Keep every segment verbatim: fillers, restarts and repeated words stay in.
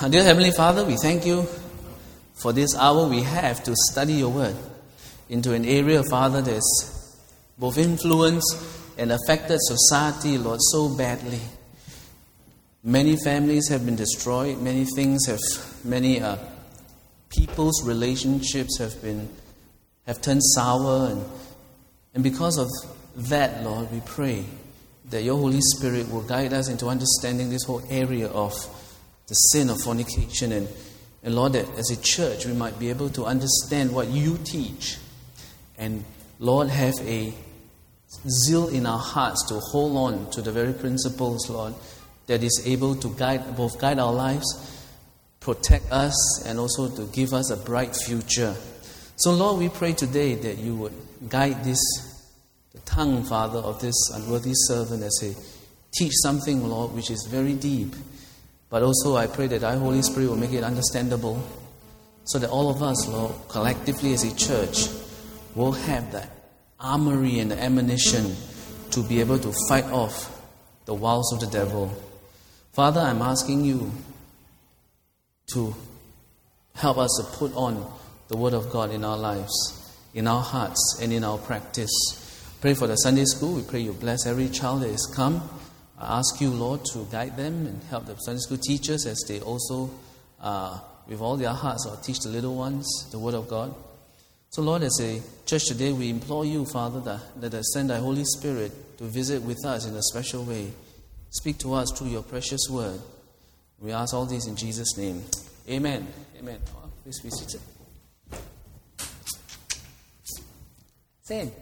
Dear Heavenly Father, we thank you for this hour we have to study your word into an area, Father, that's both influenced and affected society, Lord, so badly. Many families have been destroyed. Many things have, many uh, people's relationships have been, have turned sour. And, and because of that, Lord, we pray that your Holy Spirit will guide us into understanding this whole area of the sin of fornication. And, and Lord, that as a church, we might be able to understand what you teach. And Lord, have a zeal in our hearts to hold on to the very principles, Lord, that is able to guide, both guide our lives, protect us, and also to give us a bright future. So, Lord, we pray today that you would guide this, the tongue, Father, of this unworthy servant as they teach something, Lord, which is very deep. But also, I pray that thy Holy Spirit will make it understandable so that all of us, Lord, collectively as a church, will have that armory and the ammunition to be able to fight off the wiles of the devil. Father, I'm asking you to help us to put on the Word of God in our lives, in our hearts, and in our practice. Pray for the Sunday school. We pray you bless every child that has come. I ask you, Lord, to guide them and help the Sunday school teachers as they also, uh, with all their hearts, Lord, teach the little ones the Word of God. So, Lord, as a church today, we implore you, Father, that, that send thy Holy Spirit to visit with us in a special way. Speak to us through your precious word. We ask all this in Jesus' name. Amen. Amen. Oh, please be seated. Same.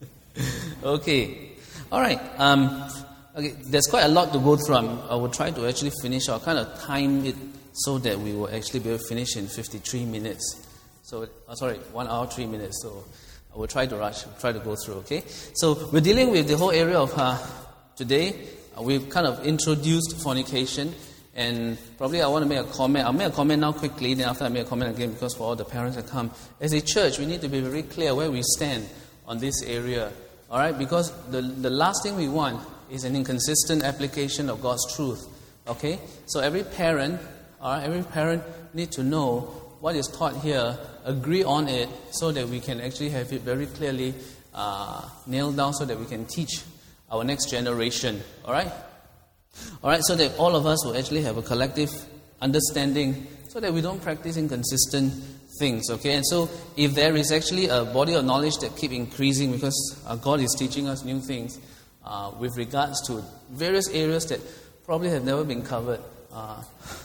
Okay. All right. Um, okay. There's quite a lot to go through. I'm, I will try to actually finish. I'll kind of time it so that we will actually be able to finish in fifty-three minutes. So, oh, sorry, one hour, three minutes. So, I will try to rush, try to go through, okay? So, we're dealing with the whole area of uh, today. Uh, we've kind of introduced fornication, and probably I want to make a comment. I'll make a comment now quickly, then after I make a comment again, because for all the parents that come. As a church, we need to be very clear where we stand on this area, all right? Because the, the last thing we want is an inconsistent application of God's truth, okay? So, every parent, all right, every parent need to know what is taught here, agree on it so that we can actually have it very clearly uh, nailed down so that we can teach our next generation. All right? All right, so that all of us will actually have a collective understanding so that we don't practice inconsistent things. Okay? And so if there is actually a body of knowledge that keep increasing because uh, God is teaching us new things uh, with regards to various areas that probably have never been covered. Uh,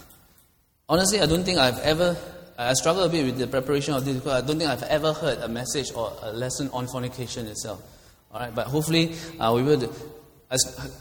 honestly, I don't think I've ever... I struggle a bit with the preparation of this because I don't think I've ever heard a message or a lesson on fornication itself. All right, but hopefully uh, we will. I,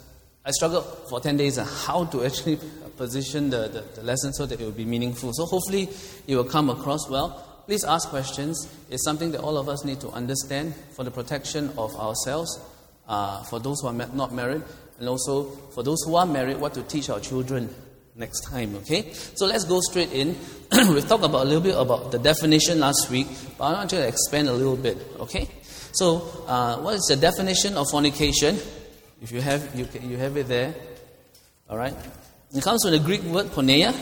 I struggled for ten days on how to actually position the, the, the lesson so that it will be meaningful. So hopefully it will come across well. Please ask questions. It's something that all of us need to understand for the protection of ourselves, uh, for those who are not married, and also for those who are married, what to teach our children next time, okay? So let's go straight in. We've talked about a little bit about the definition last week, but I want to expand a little bit, okay? So, uh, what is the definition of fornication? If you have, you you have it there, all right? It comes from the Greek word porneia,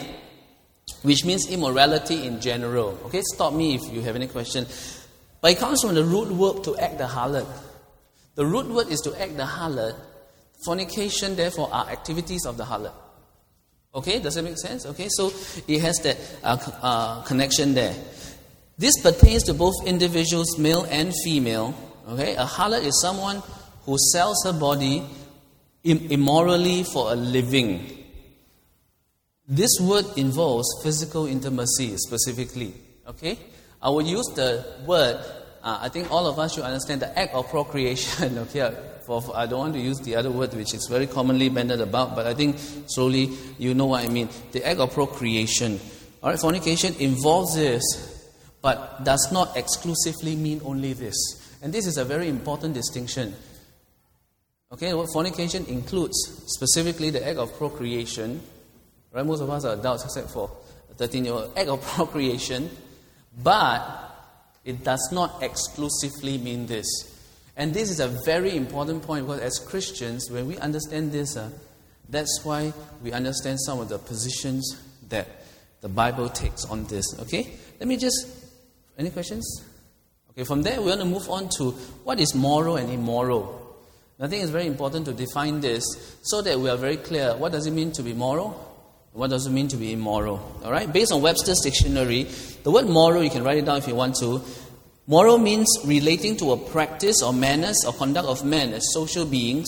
which means immorality in general. Okay, stop me if you have any question. But it comes from the root word to act the harlot. The root word is to act the harlot. Fornication, therefore, are activities of the harlot. Okay, does that make sense? Okay, so it has that uh, uh, connection there. This pertains to both individuals, male and female. Okay, a harlot is someone who sells her body im- immorally for a living. This word involves physical intimacy specifically. Okay, I will use the word. Uh, I think all of us should understand the act of procreation. Okay. For, I don't want to use the other word which is very commonly bandied about, but I think slowly you know what I mean. The act of procreation. All right, fornication involves this, but does not exclusively mean only this. And this is a very important distinction. Okay, what fornication includes specifically the act of procreation. Right, most of us are adults except for a thirteen-year-old. Act of procreation, but it does not exclusively mean this. And this is a very important point because as Christians, when we understand this, uh, that's why we understand some of the positions that the Bible takes on this. Okay? Let me just, any questions? Okay, from there we want to move on to what is moral and immoral. I think it's very important to define this so that we are very clear. What does it mean to be moral? What does it mean to be immoral? All right? Based on Webster's dictionary, the word moral, you can write it down if you want to. Moral means relating to a practice or manners or conduct of men as social beings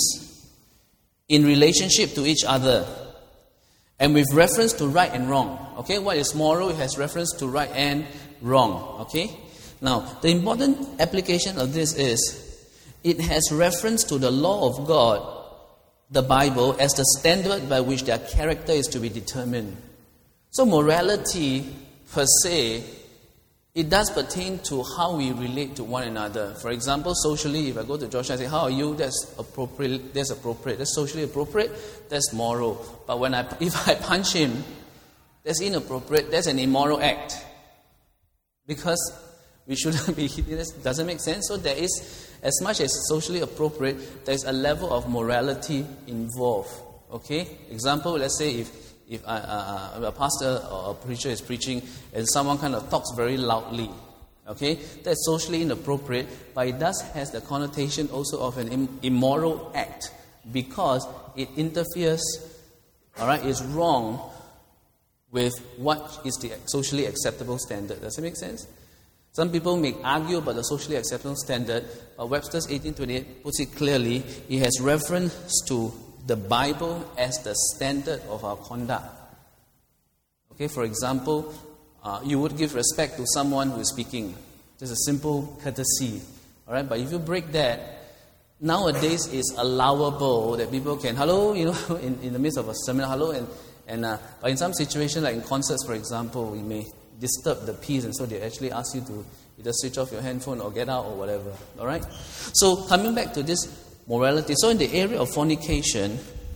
in relationship to each other and with reference to right and wrong. Okay? What is moral? It has reference to right and wrong. Okay? Now, the important application of this is it has reference to the law of God, the Bible, as the standard by which their character is to be determined. So morality, per se, it does pertain to how we relate to one another. For example, socially, if I go to Joshua and say, how are you? That's appropriate. That's appropriate. That's socially appropriate. That's moral. But when I, if I punch him, that's inappropriate. That's an immoral act. Because we shouldn't be hitting this. Doesn't make sense. So there is, as much as socially appropriate, there is a level of morality involved. Okay? Example, let's say if if I, uh, a pastor or a preacher is preaching and someone kind of talks very loudly. Okay? That's socially inappropriate, but it does has the connotation also of an im- immoral act because it interferes, all right, is wrong with what is the socially acceptable standard. Does it make sense? Some people may argue about the socially acceptable standard, but Webster's eighteen twenty-eight puts it clearly. It has reference to the Bible as the standard of our conduct. Okay, for example, uh, you would give respect to someone who is speaking. Just a simple courtesy. All right, but if you break that, nowadays it's allowable that people can, hello, you know, in, in the midst of a seminar, hello, and, and uh, but in some situations, like in concerts, for example, we may disturb the peace, and so they actually ask you to either switch off your handphone or get out or whatever. All right? So coming back to this morality, so in the area of fornication,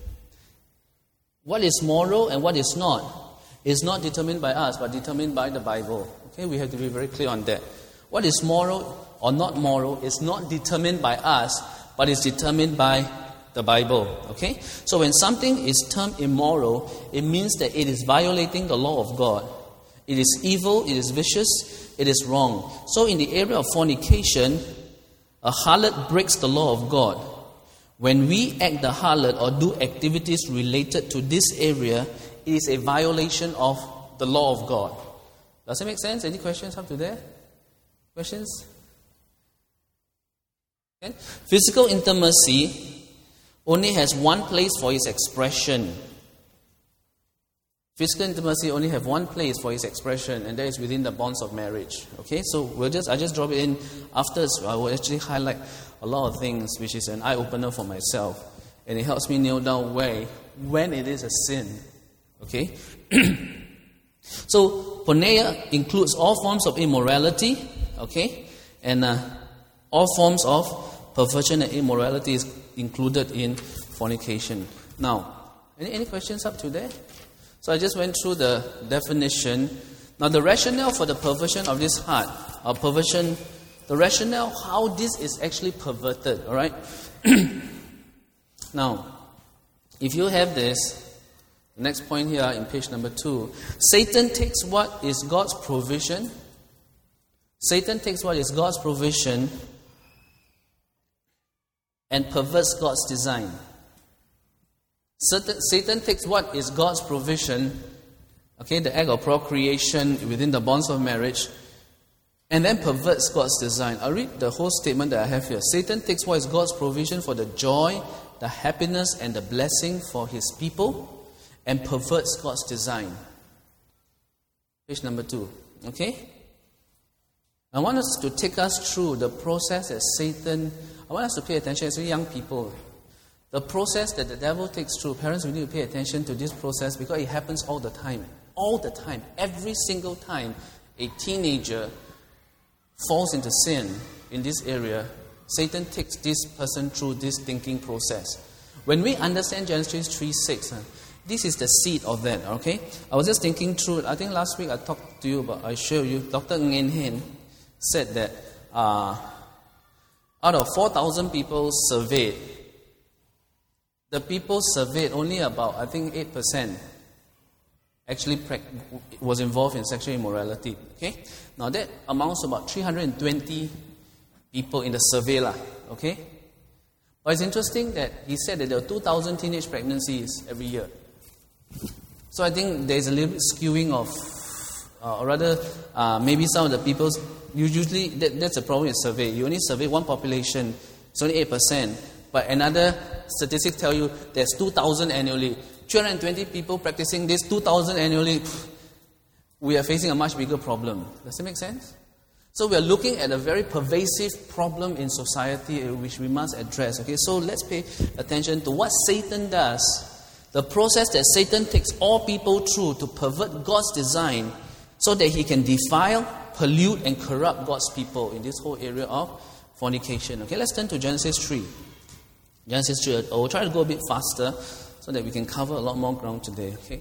what is moral and what is not is not determined by us, but determined by the Bible. Okay, we have to be very clear on that. What is moral or not moral is not determined by us, but is determined by the Bible. Okay, so when something is termed immoral, it means that it is violating the law of God. It is evil, it is vicious, it is wrong. So in the area of fornication, a harlot breaks the law of God. When we act the harlot or do activities related to this area, it is a violation of the law of God. Does it make sense? Any questions up to there? Questions? Okay. Physical intimacy only has one place for its expression. Physical intimacy only have one place for its expression, and that is within the bonds of marriage. Okay, so we'll just I just drop it in after. So I will actually highlight a lot of things, which is an eye opener for myself, and it helps me nail down where when it is a sin. Okay, so porneia includes all forms of immorality. Okay, and uh, all forms of perversion and immorality is included in fornication. Now, any any questions up to there? So I just went through the definition. Now the rationale for the perversion of this heart, or perversion, the rationale how this is actually perverted, all right? Now, if you have this, the next point here in page number two, Satan takes what is God's provision. Satan takes what is God's provision and perverts God's design. Satan takes what is God's provision, okay, the act of procreation within the bonds of marriage, and then perverts God's design. I'll read the whole statement that I have here. Satan takes what is God's provision for the joy, the happiness, and the blessing for his people, and perverts God's design. Page number two, okay? I want us to take us through the process that Satan, I want us to pay attention, especially young people. The process that the devil takes through, parents, we need to pay attention to this process because it happens all the time. All the time. Every single time a teenager falls into sin in this area, Satan takes this person through this thinking process. When we understand Genesis three six, uh, this is the seed of that, okay? I was just thinking through, I think last week I talked to you about, I showed you, Doctor Nguyen Hinh said that uh, out of four thousand people surveyed, the people surveyed, only about, I think, eight percent actually was involved in sexual immorality. Okay? Now that amounts to about three hundred twenty people in the survey. Lah, okay? But it's interesting that he said that there are two thousand teenage pregnancies every year. So I think there's a little bit skewing of, uh, or rather, uh, maybe some of the people's, usually that, that's a problem with survey. You only survey one population, it's only eight percent. But another statistic tell you there's two thousand annually. three hundred twenty people practicing this, two thousand annually. We are facing a much bigger problem. Does that make sense? So we are looking at a very pervasive problem in society which we must address. Okay, so let's pay attention to what Satan does. The process that Satan takes all people through to pervert God's design so that he can defile, pollute, and corrupt God's people in this whole area of fornication. Okay, let's turn to Genesis three. Genesis three. I will try to go a bit faster so that we can cover a lot more ground today. Okay.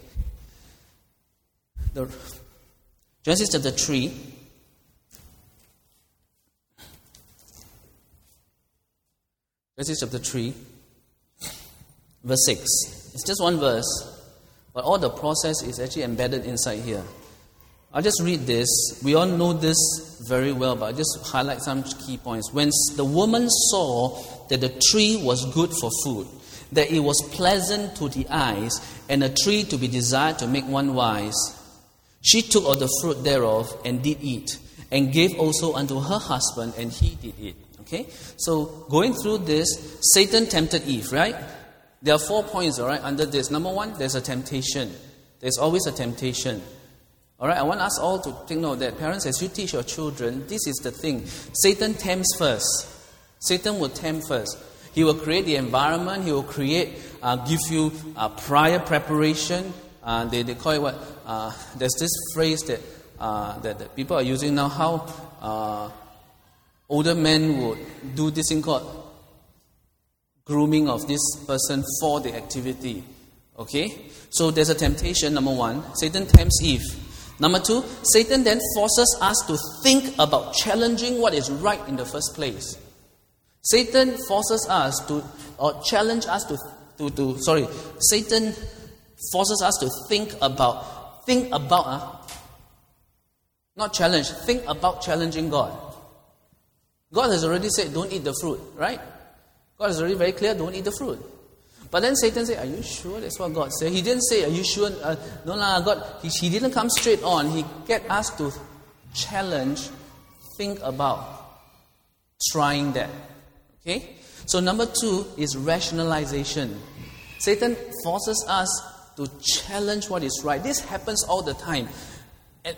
The, Genesis chapter three. Genesis chapter three, verse six. It's just one verse, but all the process is actually embedded inside here. I'll just read this. We all know this very well, but I'll just highlight some key points. When the woman saw that the tree was good for food, that it was pleasant to the eyes, and a tree to be desired to make one wise, she took of the fruit thereof and did eat, and gave also unto her husband, and he did eat. Okay? So, going through this, Satan tempted Eve, right? There are four points, all right, under this. Number one, there's a temptation. There's always a temptation. All right, I want us all to take note that parents, as you teach your children, this is the thing. Satan tempts first. Satan will tempt first. He will create the environment. He will create, uh, give you uh, prior preparation. Uh, they, they call it what? Uh, there's this phrase that, uh, that that people are using now. How uh, older men would do this thing called grooming of this person for the activity. Okay? So there's a temptation, number one. Satan tempts Eve. Number two, Satan then forces us to think about challenging what is right in the first place. Satan forces us to, or challenge us to, to, to sorry, Satan forces us to think about, think about, uh, not challenge, think about challenging God. God has already said, don't eat the fruit, right? God is already very clear, don't eat the fruit. But then Satan said, are you sure that's what God said? He didn't say, are you sure? Uh, no, no, God, he, he didn't come straight on. He get us to challenge, think about trying that. Okay? So number two is rationalization. Satan forces us to challenge what is right. This happens all the time. And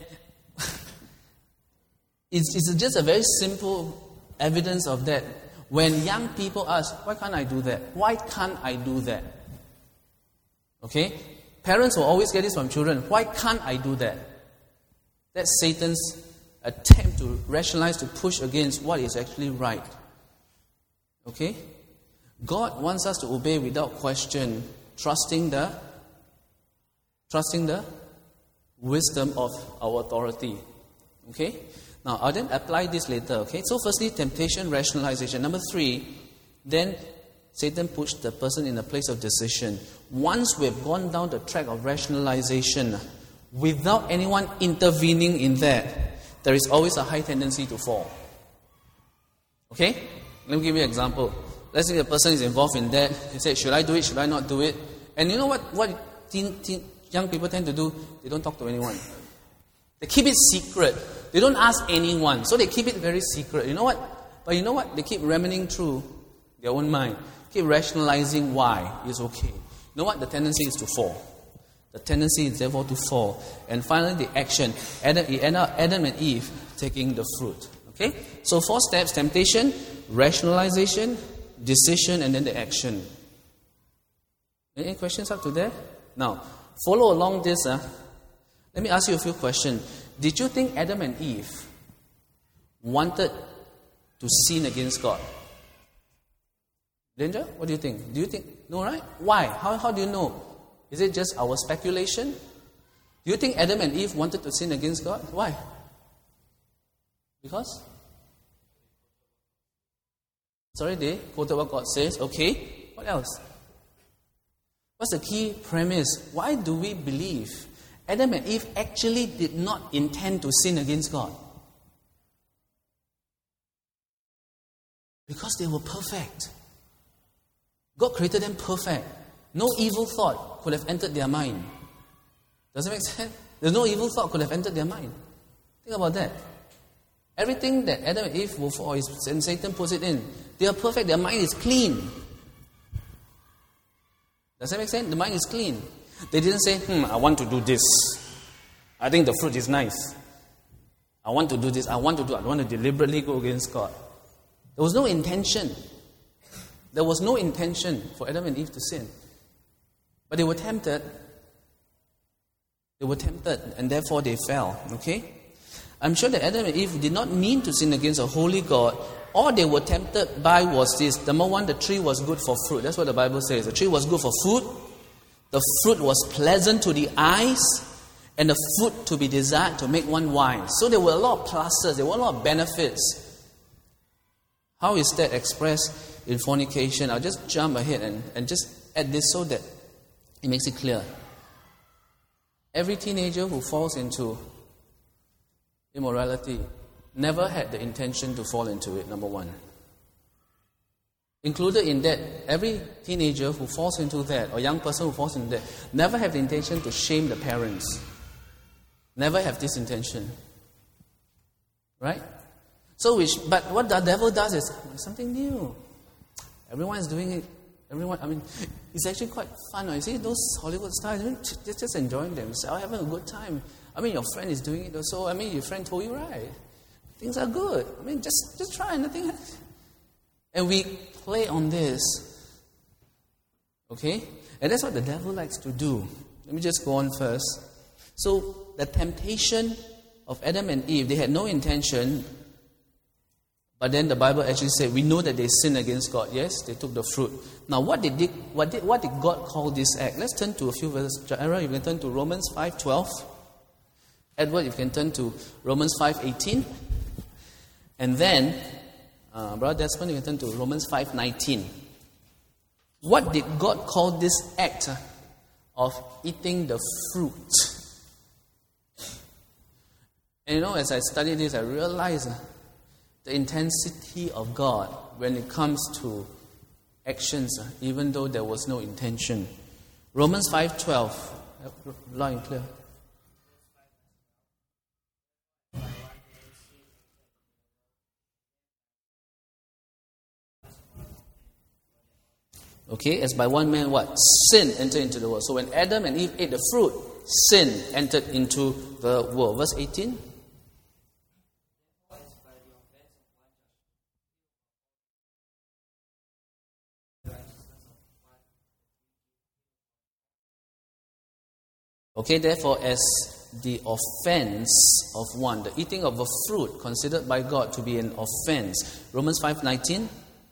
it's, it's just a very simple evidence of that. When young people ask, why can't I do that? Why can't I do that? Okay? Parents will always get this from children. Why can't I do that? That's Satan's attempt to rationalize, to push against what is actually right. Okay? God wants us to obey without question, trusting the trusting the wisdom of our authority. Okay? Now, I'll then apply this later, okay? So, firstly, temptation, rationalization. Number three, then Satan pushed the person in a place of decision. Once we've gone down the track of rationalization, without anyone intervening in that, there is always a high tendency to fall. Okay? Let me give you an example. Let's say the person is involved in that. He said, should I do it? Should I not do it? And you know what, what teen, teen, young people tend to do? They don't talk to anyone. They keep it secret. They don't ask anyone. So they keep it very secret. You know what? But you know what? They keep reminiscing through their own mind. Keep rationalizing why it's okay. You know what? The tendency is to fall. The tendency is therefore to fall. And finally, the action. Adam, Adam and Eve taking the fruit. Okay? So four steps. Temptation, rationalization, decision, and then the action. Any questions up to there? Now, follow along this. Uh, let me ask you a few questions. Did you think Adam and Eve wanted to sin against God? Danger? What do you think? Do you think? No, right? Why? How, how do you know? Is it just our speculation? Do you think Adam and Eve wanted to sin against God? Why? Because? Sorry, they quoted what God says. Okay. What else? What's the key premise? Why do we believe Adam and Eve actually did not intend to sin against God. Because they were perfect. God created them perfect. No evil thought could have entered their mind. Does it make sense? There's no evil thought could have entered their mind. Think about that. Everything that Adam and Eve will fall, and Satan puts it in, they are perfect. Their mind is clean. Does that make sense? The mind is clean. They didn't say, hmm, I want to do this. I think the fruit is nice. I want to do this. I want to do I want to deliberately go against God. There was no intention. There was no intention for Adam and Eve to sin. But they were tempted. They were tempted, and therefore they fell. Okay? I'm sure that Adam and Eve did not mean to sin against a holy God. All they were tempted by was this. Number one, the tree was good for fruit. That's what the Bible says. The tree was good for food. The fruit was pleasant to the eyes. And the fruit to be desired to make one wise. So there were a lot of pluses. There were a lot of benefits. How is that expressed in fornication? I'll just jump ahead and, and just add this so that it makes it clear. Every teenager who falls into immorality never had the intention to fall into it, number one. Included in that, every teenager who falls into that, or young person who falls into that, never have the intention to shame the parents. Never have this intention. Right? So, which, but what the devil does is something new. Everyone is doing it. Everyone, I mean, it's actually quite fun. You see those Hollywood stars, they're just enjoying themselves, having a good time. I mean, your friend is doing it also. I mean, your friend told you right. Things are good. I mean, just, just try nothing. And we play on this. Okay? And that's what the devil likes to do. Let me just go on first. So, the temptation of Adam and Eve, they had no intention. But then the Bible actually said, we know that they sinned against God. Yes, they took the fruit. Now, what did, they, what did, what did God call this act? Let's turn to a few verses. Jaira, you can turn to Romans five twelve. Edward, you can turn to Romans five eighteen. And then, uh, Brother Desmond, you can turn to Romans five nineteen. What did God call this act of eating the fruit? And you know, as I study this, I realize the intensity of God when it comes to actions, even though there was no intention. Romans five twelve, loud and clear. Okay, as by one man what? Sin entered into the world. So when Adam and Eve ate the fruit, sin entered into the world. Verse eighteen. Okay, therefore, as the offense of one, the eating of a fruit considered by God to be an offense. Romans five nineteen.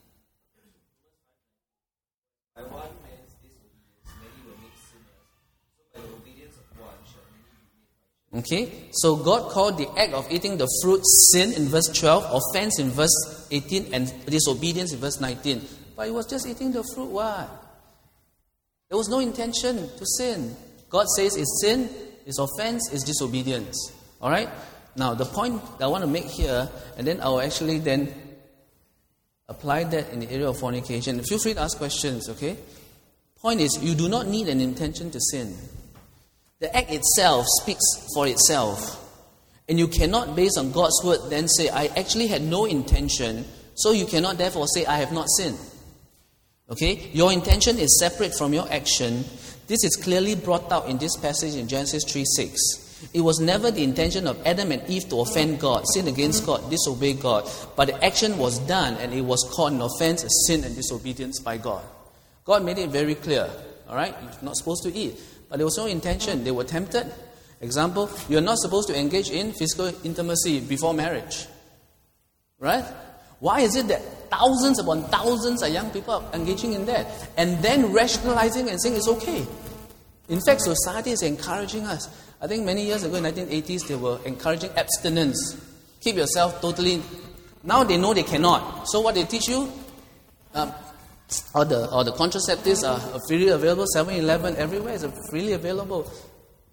Okay, so God called the act of eating the fruit sin in verse twelve, offense in verse eighteen, and disobedience in verse nineteen. But he was just eating the fruit, what? There was no intention to sin. God says it's sin, it's offense, it's disobedience. Alright? Now, the point that I want to make here, and then I'll actually then apply that in the area of fornication. Feel free to ask questions, okay? Point is, you do not need an intention to sin. The act itself speaks for itself. And you cannot, based on God's word, then say, I actually had no intention, so you cannot therefore say, I have not sinned. Okay? Your intention is separate from your action. This is clearly brought out in this passage in Genesis three six. It was never the intention of Adam and Eve to offend God, sin against God, disobey God. But the action was done, and it was called an offense, a sin and disobedience by God. God made it very clear. Alright? You're not supposed to eat. But there was no intention. They were tempted. Example, you're not supposed to engage in physical intimacy before marriage. Right? Why is it that thousands upon thousands of young people are engaging in that? And then rationalizing and saying it's okay. In fact, society is encouraging us. I think many years ago in the nineteen eighties, they were encouraging abstinence. Keep yourself totally... Now they know they cannot. So what they teach you... Um, Or the, or the contraceptives are freely available. seven eleven everywhere is freely available.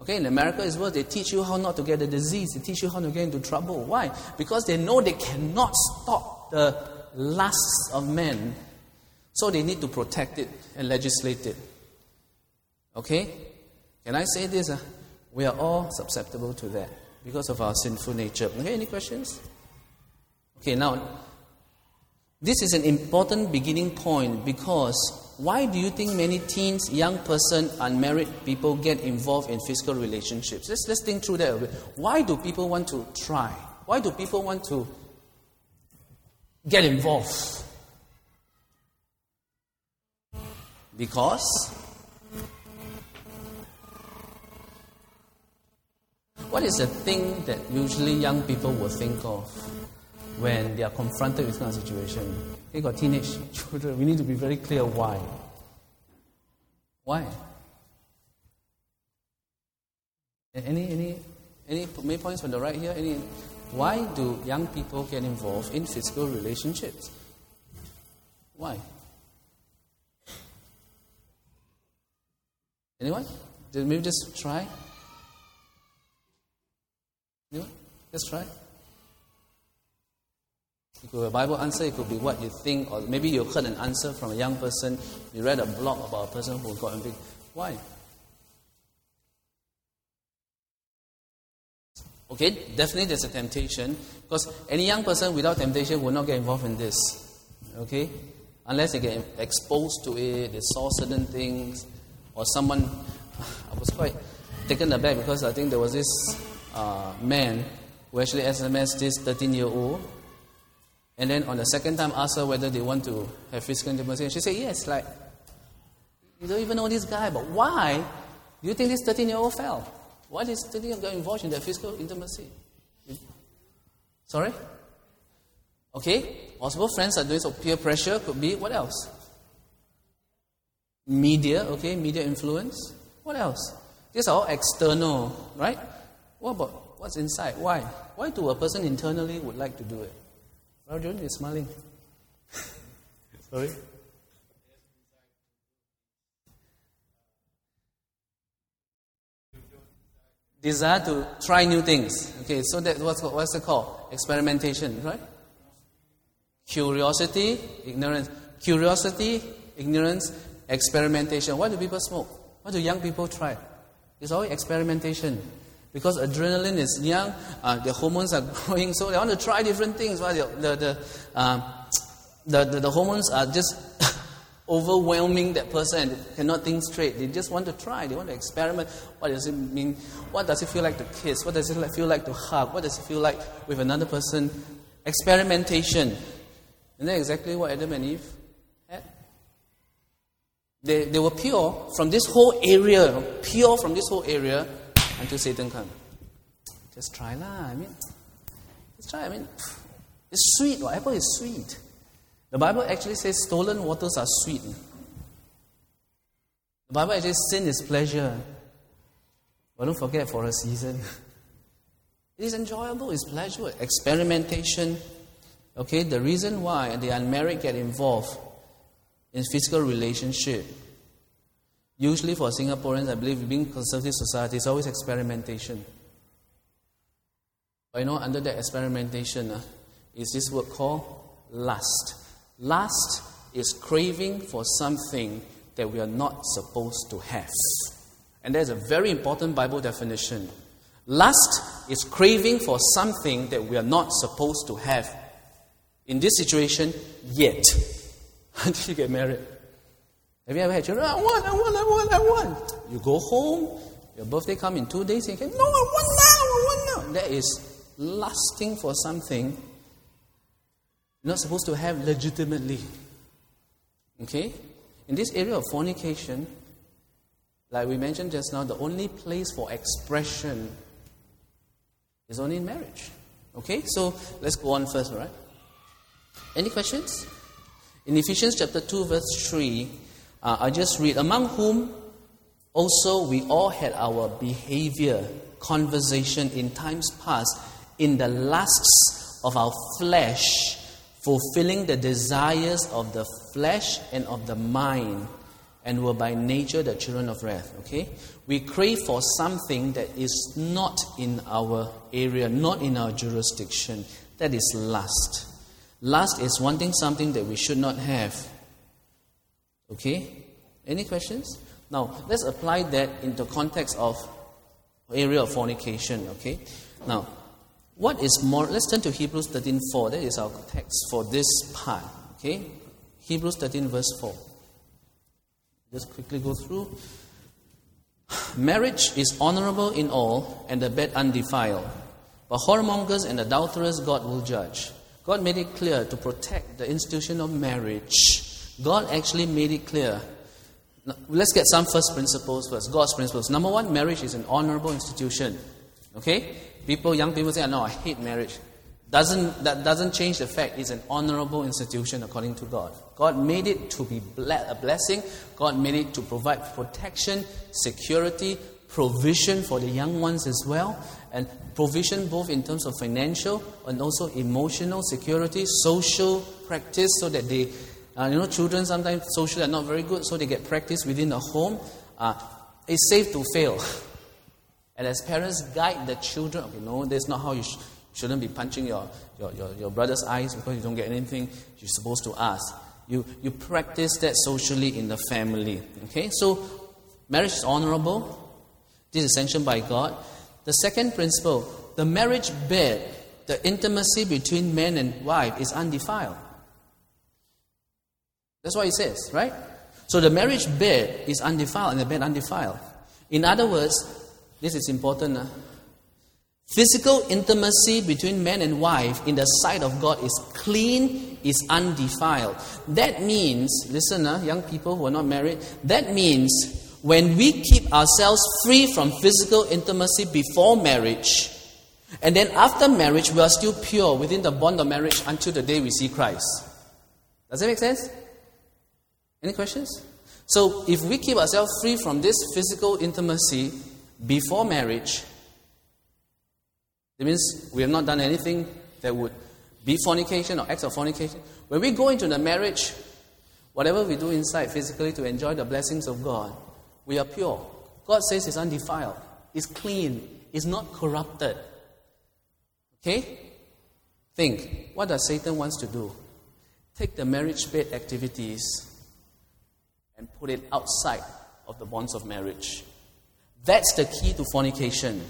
Okay, in America it's worse. They teach you how not to get a disease. They teach you how to get into trouble. Why? Because they know they cannot stop the lusts of men. So they need to protect it and legislate it. Okay? Can I say this? Uh, we are all susceptible to that because of our sinful nature. Okay, any questions? Okay, now, this is an important beginning point because why do you think many teens, young person, unmarried people get involved in physical relationships? Let's, let's think through that a bit. Why do people want to try? Why do people want to get involved? Because what is the thing that usually young people will think of when they are confronted with this kind of situation? They got teenage children. We need to be very clear why. Why? Any any any main points from the right here? Any? Why do young people get involved in physical relationships? Why? Anyone? Maybe just try. Anyone? Just try. It could be a Bible answer, it could be what you think, or maybe you heard an answer from a young person, you read a blog about a person who got involved. Why? Okay, definitely there's a temptation, because any young person without temptation will not get involved in this. Okay? Unless they get exposed to it, they saw certain things, or someone. I was quite taken aback because I think there was this uh, man who actually S M S this thirteen-year-old, and then on the second time asked her whether they want to have physical intimacy, and she said yes. Like, you don't even know this guy, but why do you think this thirteen-year-old fell? Why did this thirteen-year-old get involved in that physical intimacy? Sorry? Okay, possible friends are doing so. Peer pressure could be. What else? Media, okay, media influence. What else? These are all external, right? What about what's inside? Why? Why do a person internally would like to do it? Rajan is smiling. Sorry? Desire to try new things. Okay, so that's what's, what's it called? Experimentation, right? Curiosity, ignorance. Curiosity, ignorance, experimentation. Why do people smoke? Why do young people try? It's always experimentation. Because adrenaline is young, uh, the hormones are growing, so they want to try different things. Why the the the, um, the, the the hormones are just overwhelming that person and cannot think straight. They just want to try. They want to experiment. What does it mean? What does it feel like to kiss? What does it feel like to hug? What does it feel like with another person? Experimentation. Isn't that exactly what Adam and Eve had? They, they were pure from this whole area, pure from this whole area until Satan came. Just try lah. I mean, just try. I mean, it's sweet. What? Apple is sweet. The Bible actually says stolen waters are sweet. The Bible actually says sin is pleasure. But don't forget, for a season. It is enjoyable, it's pleasure, experimentation. Okay, the reason why the unmarried get involved in physical relationship, usually for Singaporeans, I believe, being conservative society, it's always experimentation. But you know, under that experimentation uh, is this word called lust. Lust is craving for something that we are not supposed to have. And there's a very important Bible definition. Lust is craving for something that we are not supposed to have. In this situation, yet. Until you get married. Have you ever had children? I want, I want, I want, I want. You go home, your birthday comes in two days, and you say, no, I want now, I want now. That is lusting for something you're not supposed to have legitimately. Okay? In this area of fornication, like we mentioned just now, the only place for expression is only in marriage. Okay? So, let's go on first, all right? Any questions? In Ephesians chapter two, verse three, uh, I just read, among whom also we all had our behavior, conversation in times past, in the lusts of our flesh, fulfilling the desires of the flesh and of the mind, and were by nature the children of wrath. Okay? We crave for something that is not in our area, not in our jurisdiction. That is lust. Lust is wanting something that we should not have. Okay? Any questions? Now, let's apply that into context of area of fornication. Okay? Now, what is more? Let's turn to Hebrews thirteen four. That is our text for this part. Okay? Hebrews thirteen verse four. Just quickly go through. Marriage is honorable in all, and the bed undefiled. But whoremongers and adulterers God will judge. God made it clear to protect the institution of marriage. God actually made it clear. Now, let's get some first principles first. God's principles. Number one, marriage is an honorable institution. Okay? People, young people say, no, I hate marriage. Doesn't, that doesn't change the fact it's an honorable institution according to God. God made it to be a blessing. God made it to provide protection, security, provision for the young ones as well. And provision both in terms of financial and also emotional security, social practice, so that they, uh, you know, children sometimes socially are not very good, so they get practice within the home. Uh, it's safe to fail. And as parents, guide the children. Okay, no, that's not how you sh- shouldn't be punching your, your, your, your brother's eyes because you don't get anything you're supposed to ask. You, you practice that socially in the family. Okay, so marriage is honorable. This is sanctioned by God. The second principle, the marriage bed, the intimacy between man and wife is undefiled. That's what it says, right? So the marriage bed is undefiled and the bed undefiled. In other words, this is important. Uh, physical intimacy between man and wife in the sight of God is clean, is undefiled. That means, listen, uh, young people who are not married, that means when we keep ourselves free from physical intimacy before marriage, and then after marriage, we are still pure within the bond of marriage until the day we see Christ. Does that make sense? Any questions? So, if we keep ourselves free from this physical intimacy before marriage, it means we have not done anything that would be fornication or acts of fornication. When we go into the marriage, whatever we do inside physically to enjoy the blessings of God, we are pure. God says it's undefiled, it's clean, it's not corrupted. Okay? Think, what does Satan wants to do? Take the marriage bed activities and put it outside of the bonds of marriage. That's the key to fornication.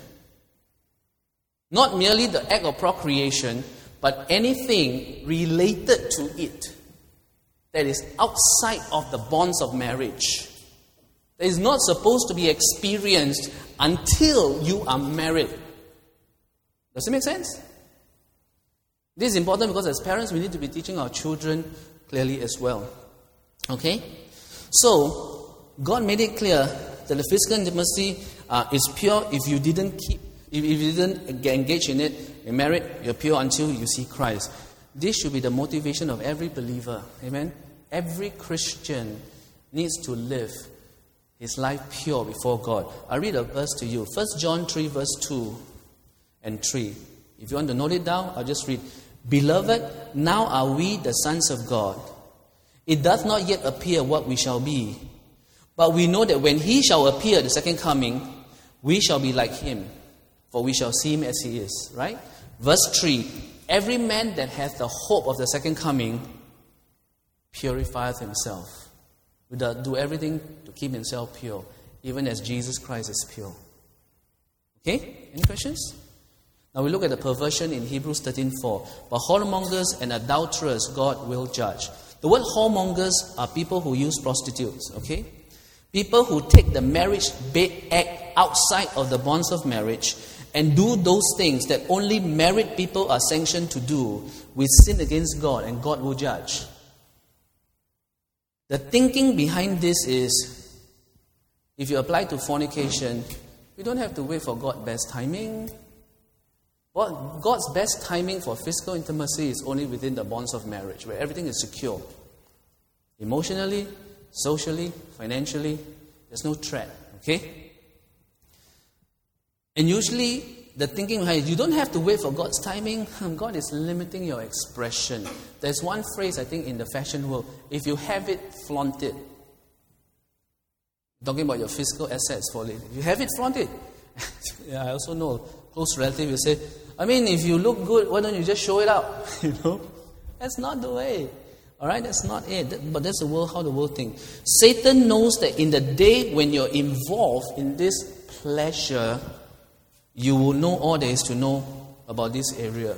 Not merely the act of procreation, but anything related to it that is outside of the bonds of marriage. That is not supposed to be experienced until you are married. Does it make sense? This is important because as parents, we need to be teaching our children clearly as well. Okay? So, God made it clear that the physical intimacy uh, is pure if you didn't keep, if, if you didn't get engaged in it, you're married, you're pure until you see Christ. This should be the motivation of every believer. Amen? Every Christian needs to live his life pure before God. I'll read a verse to you. First John three verse two and three. If you want to note it down, I'll just read. Beloved, now are we the sons of God. It doth not yet appear what we shall be. But we know that when he shall appear, the second coming, we shall be like him. For we shall see him as he is. Right? Verse three. Every man that hath the hope of the second coming purifieth himself. We do everything to keep himself pure, even as Jesus Christ is pure. Okay? Any questions? Now we look at the perversion in Hebrews thirteen four. But whoremongers and adulterers God will judge. The word whoremongers are people who use prostitutes. Okay? People who take the marriage bed act outside of the bonds of marriage and do those things that only married people are sanctioned to do, we sin against God and God will judge. The thinking behind this is, if you apply to fornication, we don't have to wait for God's best timing. Well, God's best timing for physical intimacy is only within the bonds of marriage, where everything is secure. Emotionally, socially, financially, there's no threat. Okay? And usually, the thinking behind it, you don't have to wait for God's timing. God is limiting your expression. There's one phrase, I think, in the fashion world. If you have it, flaunt it. Talking about your physical assets for it. If you have it, flaunt it. Yeah, I also know close relative will say, I mean, if you look good, why don't you just show it up? You know? That's not the way. Alright, that's not it. But that's the world, how the world thinks. Satan knows that in the day when you're involved in this pleasure, you will know all there is to know about this area.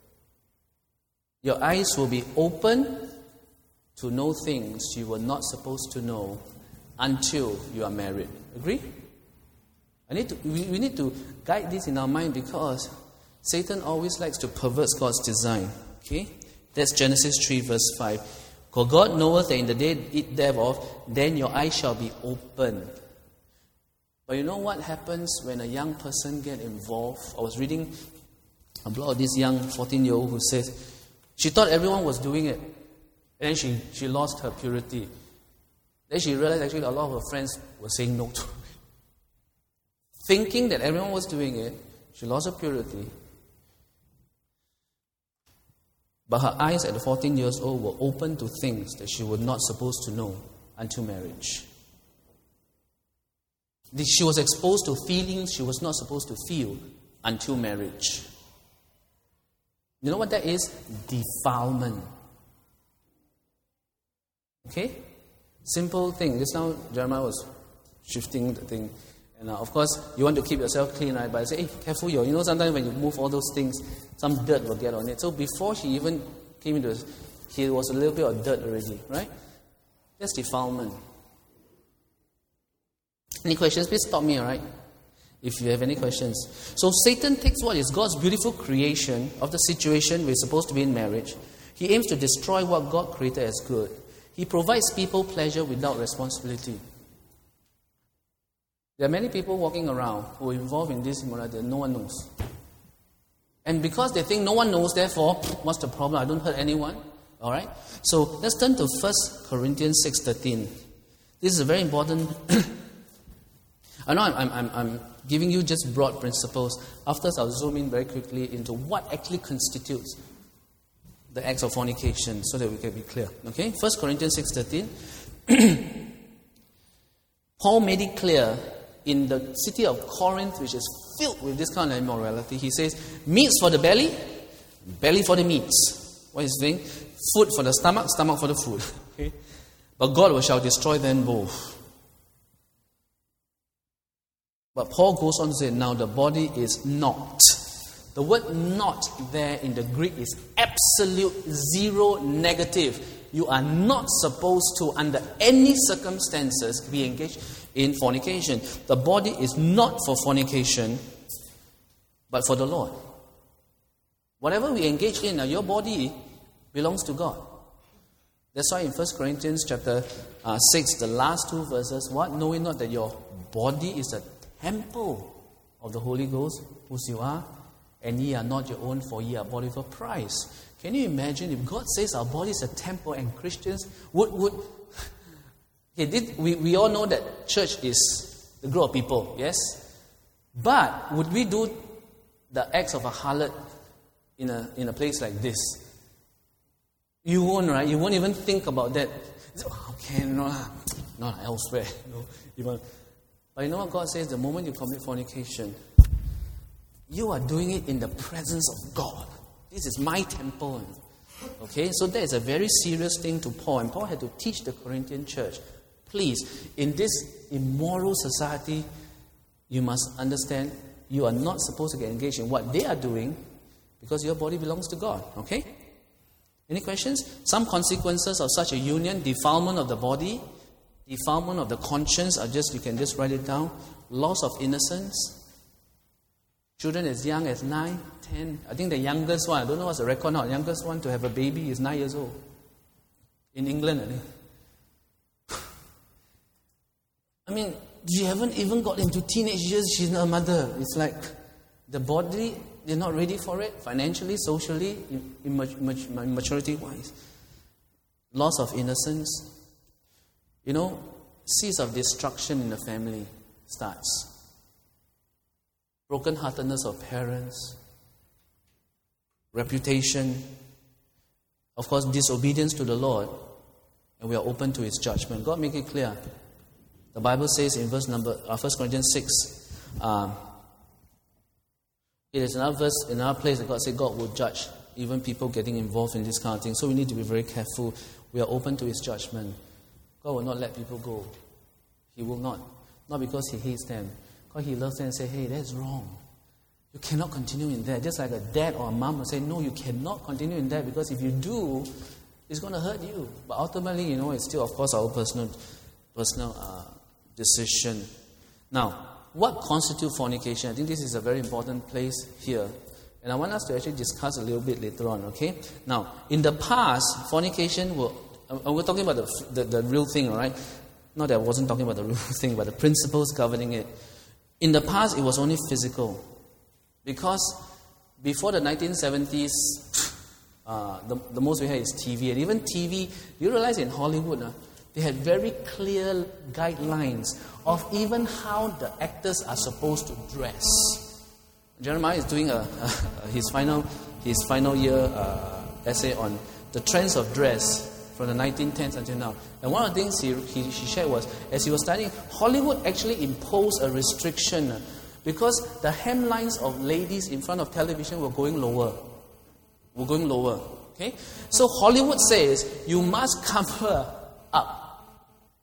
Your eyes will be open to know things you were not supposed to know until you are married. Agree? I need to, we, we need to guide this in our mind because Satan always likes to pervert God's design. Okay? That's Genesis three verse five. For God knoweth that in the day eat thereof, then your eyes shall be open. But you know what happens when a young person get involved? I was reading a blog of this young fourteen-year-old who says she thought everyone was doing it. And then she, she lost her purity. Then she realized actually a lot of her friends were saying no to her. Thinking that everyone was doing it, she lost her purity. But her eyes at the fourteen years old were open to things that she was not supposed to know until marriage. She was exposed to feelings she was not supposed to feel until marriage. You know what that is? Defilement. Okay? Simple thing. Just now Jeremiah was shifting the thing. And uh, of course, you want to keep yourself clean, right? But I say, hey, careful, you know, sometimes when you move all those things, some dirt will get on it. So before she even came into this, he was a little bit of dirt already, right? That's defilement. Any questions? Please stop me, all right? If you have any questions. So Satan takes what is God's beautiful creation of the situation we're supposed to be in marriage. He aims to destroy what God created as good. He provides people pleasure without responsibility. There are many people walking around who are involved in this immorality that no one knows. And because they think no one knows, therefore, what's the problem? I don't hurt anyone. All right? So let's turn to First Corinthians six thirteen. This is a very important... I know I'm, I'm, I'm giving you just broad principles. After I'll zoom in very quickly into what actually constitutes the acts of fornication so that we can be clear. Okay? First Corinthians six thirteen. Paul made it clear in the city of Corinth, which is filled with this kind of immorality. He says, meats for the belly, belly for the meats. What is he saying? Food for the stomach, stomach for the food. Okay? But God shall destroy them both. But Paul goes on to say, now the body is not. The word not there in the Greek is absolute, zero, negative. You are not supposed to, under any circumstances, be engaged in fornication. The body is not for fornication, but for the Lord. Whatever we engage in, your body belongs to God. That's why in First Corinthians chapter uh, six, the last two verses, what? Knowing not that your body is a temple of the Holy Ghost, whose you are, and ye are not your own, for ye are bought with a price. Can you imagine if God says our body is a temple and Christians would... would okay, did, we, we all know that church is the group of people, yes? But would we do the acts of a harlot in a, in a place like this? You won't, right? You won't even think about that. Okay, no, not elsewhere. No, even. But you know what God says? The moment you commit fornication, you are doing it in the presence of God. This is my temple. Okay, so that is a very serious thing to Paul. And Paul had to teach the Corinthian church. Please, in this immoral society, you must understand you are not supposed to get engaged in what they are doing because your body belongs to God. Okay? Any questions? Some consequences of such a union: defilement of the body, defilement of the conscience, or just you can just write it down. Loss of innocence. Children as young as nine, ten. I think the youngest one, I don't know what's the record now, the youngest one to have a baby is nine years old. In England, I think. I mean, you haven't even got into teenage years, she's not a mother. It's like the body, they're not ready for it, financially, socially, maturity-wise. Loss of innocence. You know, seeds of destruction in the family starts. Broken-heartedness of parents, reputation, of course, disobedience to the Lord, and we are open to His judgment. God make it clear. The Bible says in verse number uh, First Corinthians six, um, it is another verse, in another place that God said God will judge even people getting involved in this kind of thing. So we need to be very careful. We are open to His judgment. God will not let people go. He will not. Not because He hates them. God, He loves them and say, hey, that's wrong. You cannot continue in that. Just like a dad or a mom will say, no, you cannot continue in that, because if you do, it's going to hurt you. But ultimately, you know, it's still, of course, our personal, personal uh, decision. Now, what constitutes fornication? I think this is a very important place here. And I want us to actually discuss a little bit later on, okay? Now, in the past, fornication, will, and we're talking about the, the, the real thing, all right? Not that I wasn't talking about the real thing, but the principles governing it. In the past, it was only physical. Because before the nineteen seventies, uh, the, the most we had is T V. And even T V, you realize in Hollywood, uh, they had very clear guidelines of even how the actors are supposed to dress. Jeremiah is doing a, a, his final his final year uh, essay on the trends of dress from the nineteen tens until now. And one of the things he, he, he shared was, as he was studying, Hollywood actually imposed a restriction uh, because the hemlines of ladies in front of television were going lower. Were going lower. Okay? So Hollywood says you must cover up.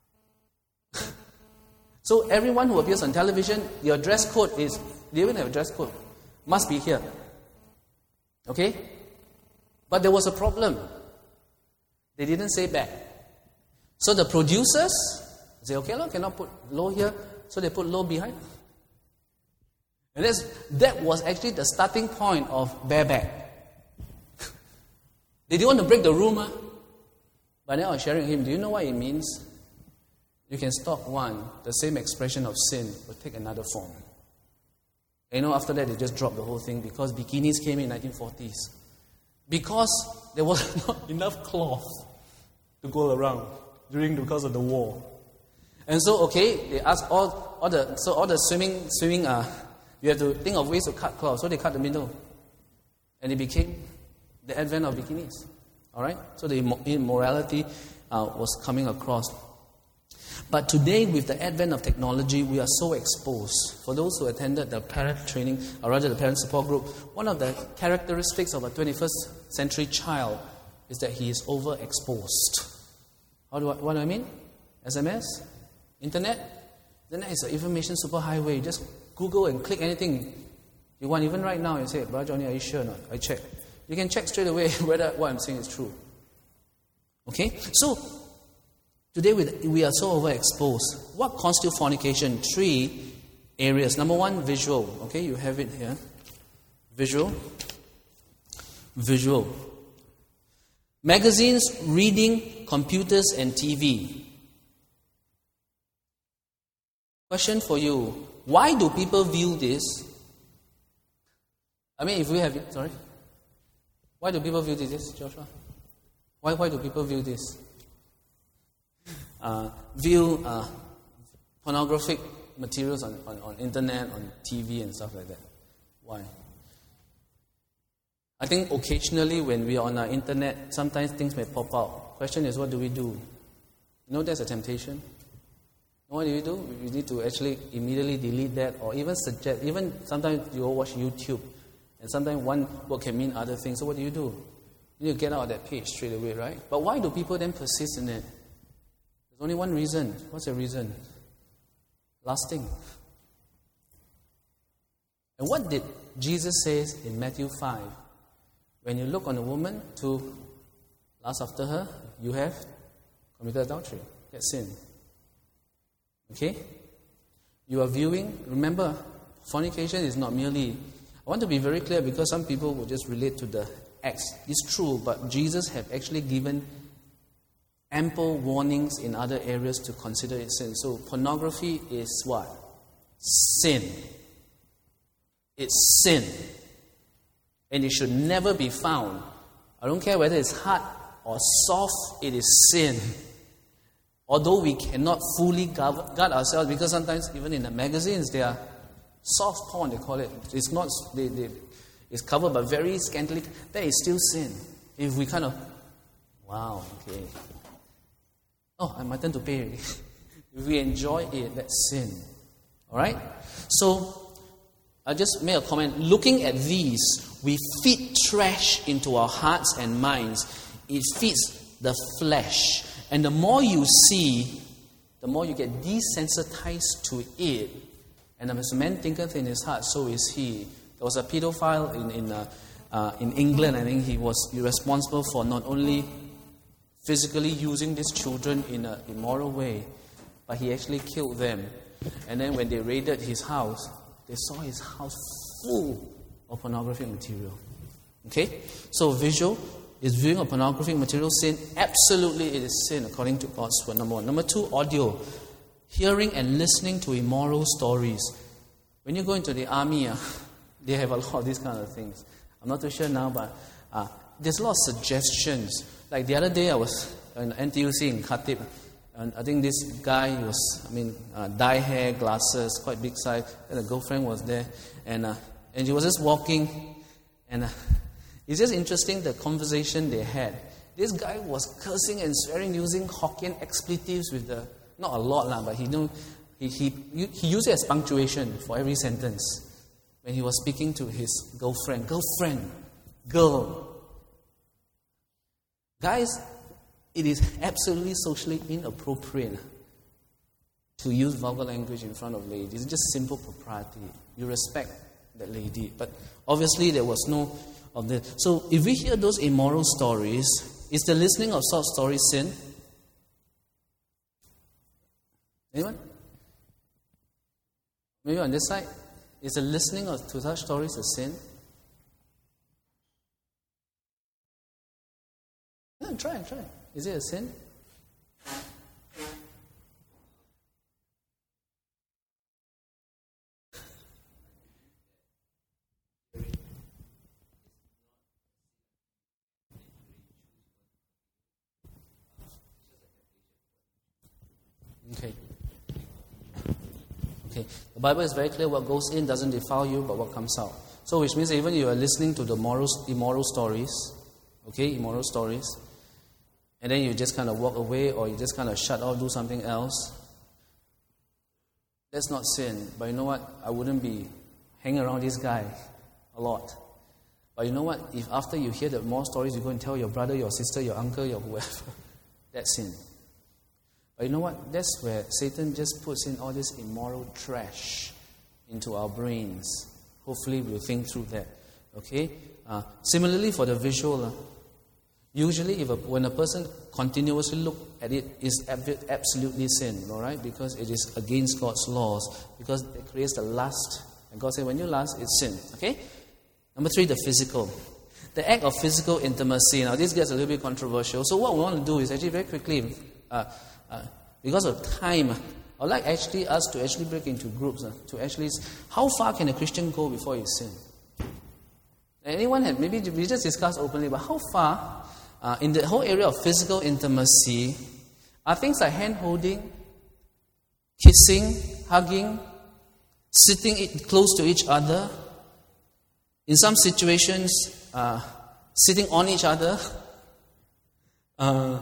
So everyone who appears on television, your dress code is, they even have a dress code, must be here. Okay? But there was a problem. They didn't say back. So the producers say, okay, look, cannot put low here, so they put low behind. And that's, that was actually the starting point of bareback. They didn't want to break the rumor. But then I was sharing with him, do you know what it means? You can stop one, the same expression of sin will take another form. And you know, after that, they just dropped the whole thing because bikinis came in nineteen forties. Because there was not enough cloth to go around during because of the war. And so, okay, they asked all, all the so all the swimming swimming uh you have to think of ways to cut cloth. So they cut the middle. And it became the advent of bikinis. Alright? So the immorality uh, was coming across. But today, with the advent of technology, we are so exposed. For those who attended the parent training, or rather the parent support group, one of the characteristics of a twenty-first century child is that he is overexposed. How do I, what do I mean? S M S? Internet? Internet is an information superhighway. You just Google and click anything you want. Even right now, you say, Brother Johnny, are you sure or not? I check. You can check straight away whether what I'm saying is true. Okay? So, today we are so overexposed. What constitutes fornication? Three areas. Number one, visual. Okay, you have it here. Visual. Visual. Magazines, reading, computers, and T V. Question for you. Why do people view this? I mean, if we have it, sorry. Why do people view this, Joshua? Why, why do people view this? Uh, view uh, pornographic materials on, on, on internet, on T V and stuff like that. Why? I think occasionally when we are on our internet, sometimes things may pop out. Question is, what do we do? You know there's a temptation. What do you do? You need to actually immediately delete that, or even suggest, even sometimes you watch YouTube, and sometimes one word can mean other things. So what do you do? You need to get out of that page straight away, right? But why do people then persist in it? There's only one reason. What's the reason? Lasting. And what did Jesus say in Matthew five? When you look on a woman to lust after her, you have committed adultery. That's sin. Okay? You are viewing. Remember, fornication is not merely... I want to be very clear because some people will just relate to the acts. It's true, but Jesus have actually given ample warnings in other areas to consider it sin. So pornography is what? Sin. It's sin. And it should never be found. I don't care whether it's hard or soft, it is sin. Although we cannot fully guard ourselves, because sometimes even in the magazines they are soft porn, they call it. It's not, they, they, it's covered but very scantily. That is still sin. If we kind of, wow, okay. Oh, my turn to pay already. If we enjoy it, that's sin. All right? So, I just made a comment. Looking at these, we feed trash into our hearts and minds. It feeds the flesh. And the more you see, the more you get desensitized to it. And as a man thinketh in his heart, so is he. There was a pedophile in in, uh, uh, in England. I think he was responsible for not only physically using these children in an immoral way, but he actually killed them. And then when they raided his house, they saw his house full of pornographic material. Okay? So visual, is viewing of pornographic material sin? Absolutely it is sin according to God's word, number one. Number two, audio. Hearing and listening to immoral stories. When you go into the army, uh, they have a lot of these kind of things. I'm not too sure now, but uh, there's a lot of suggestions. Like the other day I was in N T U C in Khatib, and I think this guy was, I mean, uh, dye hair, glasses, quite big size, and a girlfriend was there, and uh, and she was just walking, and uh, it's just interesting the conversation they had. This guy was cursing and swearing using Hokkien expletives with the, not a lot lah, but he knew, he, he, he used it as punctuation for every sentence when he was speaking to his girlfriend. Girlfriend, girl. Guys, it is absolutely socially inappropriate to use vulgar language in front of ladies. It's just simple propriety. You respect that lady. But obviously there was no of this. So if we hear those immoral stories, is the listening of such stories sin? Anyone? Maybe on this side? Is the listening of, to such stories a sin? Yeah, try, try. Is it a sin? Okay. Okay. The Bible is very clear. What goes in doesn't defile you, but what comes out. So, which means even you are listening to the moral, immoral stories, okay, immoral stories, and then you just kind of walk away, or you just kind of shut off, do something else. That's not sin. But you know what? I wouldn't be hanging around this guy a lot. But you know what? If after you hear the more stories, you go and tell your brother, your sister, your uncle, your whoever, that's sin. But you know what? That's where Satan just puts in all this immoral trash into our brains. Hopefully we'll think through that. Okay? Uh, similarly for the visual, uh, usually if a, when a person continuously look at it, is ab- absolutely sin, all right? Because it is against God's laws. Because it creates the lust. And God said, when you lust, it's sin. Okay? Number three, the physical. The act of physical intimacy. Now this gets a little bit controversial. So what we want to do is actually very quickly... Uh, Uh, because of time, I'd like actually us to actually break into groups. Uh, to actually, how far can a Christian go before he sin? Anyone had, maybe we just discussed openly, but how far uh, in the whole area of physical intimacy are things like hand holding, kissing, hugging, sitting close to each other, in some situations, uh, sitting on each other, uh,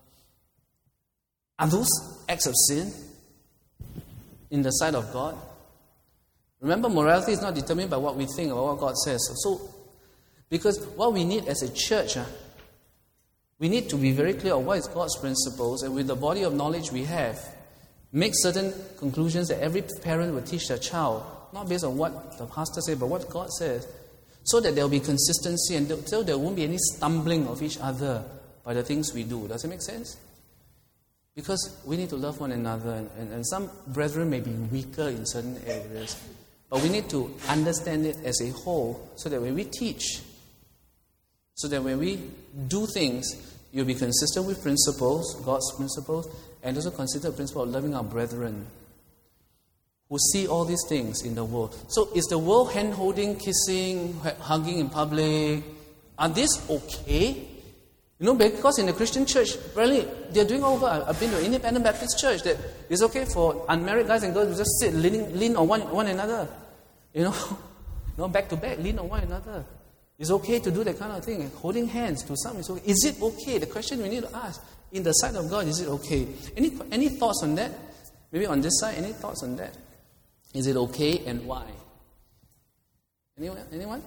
are those acts of sin in the sight of God? Remember, morality is not determined by what we think or what God says. So, because what we need as a church, uh, we need to be very clear on what is God's principles, and with the body of knowledge we have, make certain conclusions that every parent will teach their child, not based on what the pastor says, but what God says, so that there will be consistency and so there won't be any stumbling of each other by the things we do. Does it make sense? Because we need to love one another, and, and, and some brethren may be weaker in certain areas, but we need to understand it as a whole, so that when we teach, so that when we do things, you'll be consistent with principles, God's principles, and also consider the principle of loving our brethren who see all these things in the world. So is the world hand-holding, kissing, hugging in public, are these okay? You know, because in the Christian church, really, they're doing over. I've been to an independent Baptist church that it's okay for unmarried guys and girls to just sit, leaning, lean on one, one another. You know, you know, back to back, lean on one another. It's okay to do that kind of thing. Holding hands to some is okay. Is it okay? The question we need to ask, in the sight of God, is it okay? Any any thoughts on that? Maybe on this side, any thoughts on that? Is it okay and why? Anyone? Anyone?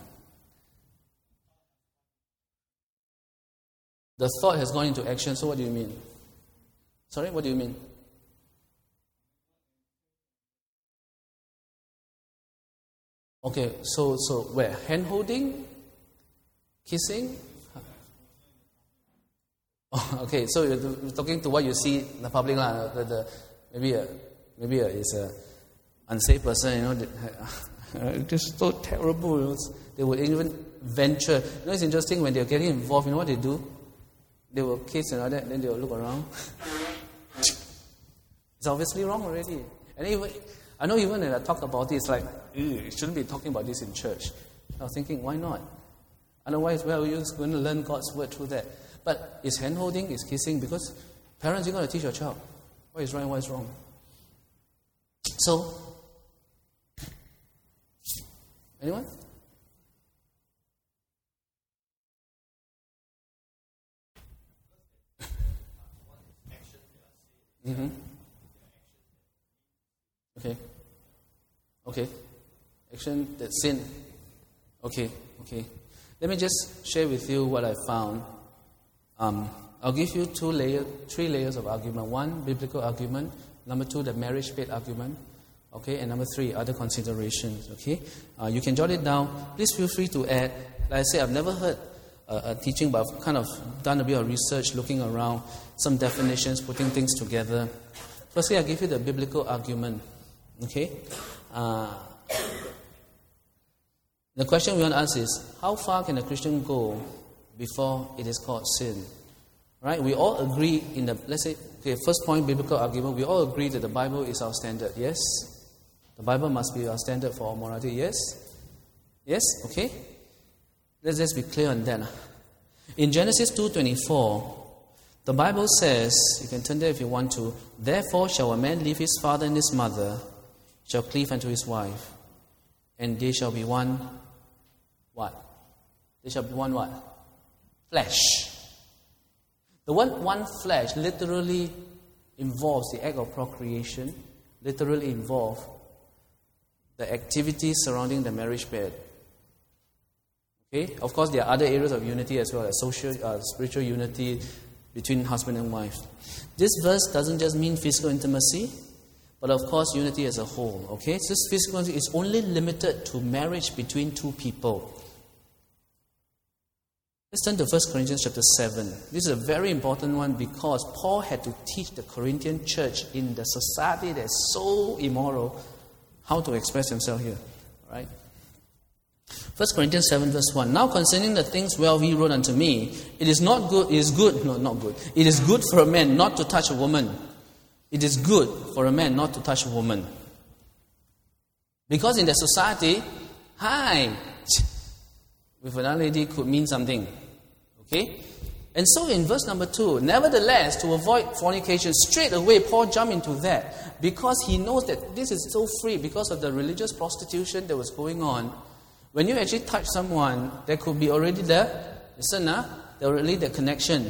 The thought has gone into action, so what do you mean? Sorry, what do you mean? Okay, so so where? Hand holding? Kissing? Oh, okay, so you're talking to what you see in the public lah. The, the, maybe a, maybe a, it's a unsafe person, you know. That, just so terrible. You know, they would even venture. You know, it's interesting when they're getting involved. You know what they do? They will kiss and all that, then they will look around. It's obviously wrong already. And even I know even when I talk about it, it's like, you shouldn't be talking about this in church. I was thinking, why not? Otherwise, well, you're just going to learn God's word through that. But is hand holding, is kissing, because parents, you're going to teach your child what is right and what is wrong. So, anyone? Mm-hmm. Okay. Okay. Action that sin. Okay. Okay. Let me just share with you what I found. Um, I'll give you two layer, three layers of argument. One, biblical argument. Number two, the marriage bed argument. Okay. And number three, other considerations. Okay. Uh, you can jot it down. Please feel free to add. Like I say, I've never heard uh, a teaching, but I've kind of done a bit of research, looking around, some definitions, putting things together. Firstly, I'll give you the biblical argument. Okay. Uh, the question we want to ask is, how far can a Christian go before it is called sin? Right? We all agree in the, let's say, okay, first point, biblical argument, we all agree that the Bible is our standard. Yes? The Bible must be our standard for our morality. Yes? Yes? Okay? Let's just be clear on that. In Genesis two twenty-four, the Bible says, you can turn there if you want to, therefore shall a man leave his father and his mother, shall cleave unto his wife, and they shall be one, what? They shall be one what? Flesh. The word one flesh literally involves the act of procreation, literally involves the activities surrounding the marriage bed. Okay? Of course, there are other areas of unity as well, as social, uh, spiritual unity between husband and wife. This verse doesn't just mean physical intimacy, but of course, unity as a whole. Okay? So this physical intimacy is only limited to marriage between two people. Let's turn to First Corinthians chapter seven. This is a very important one because Paul had to teach the Corinthian church in the society that's so immoral how to express himself here. Right? First Corinthians seven verse one. Now concerning the things whereof he wrote unto me, it is not good, it is good, no, not good. It is good for a man not to touch a woman. It is good for a man not to touch a woman. Because in the society, hi, with another lady could mean something. Okay? And so in verse number two, nevertheless, to avoid fornication, straight away Paul jumped into that because he knows that this is so free because of the religious prostitution that was going on. When you actually touch someone, there could be already the, listen, uh, there already the connection.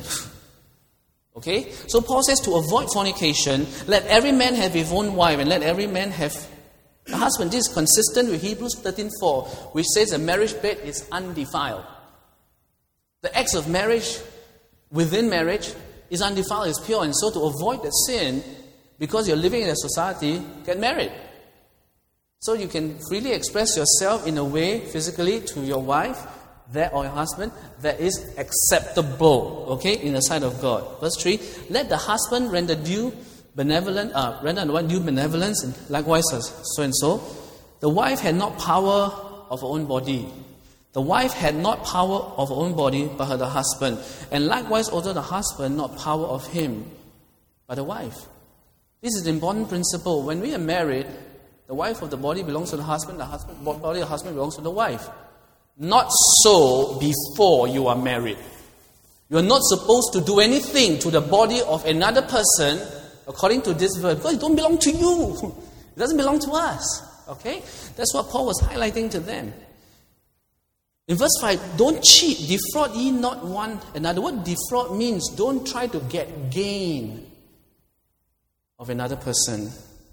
Okay? So Paul says to avoid fornication, let every man have his own wife and let every man have a husband. This is consistent with Hebrews thirteen four, which says the marriage bed is undefiled. The acts of marriage within marriage is undefiled, is pure. And so to avoid the sin, because you're living in a society, get married. So you can freely express yourself in a way, physically, to your wife, that or your husband, that is acceptable, okay, in the sight of God. Verse three, let the husband render due benevolent, uh, render the one due benevolence, and likewise so and so. The wife had not power of her own body. The wife had not power of her own body, but her the husband. And likewise also the husband not power of him, but the wife. This is an important principle. When we are married, the wife of the body belongs to the husband, the husband body of the husband belongs to the wife. Not so before you are married. You are not supposed to do anything to the body of another person according to this verse, because it don't belong to you. It doesn't belong to us. Okay? That's what Paul was highlighting to them. In verse five, don't cheat, defraud ye not one another. What defraud means, don't try to get gain of another person.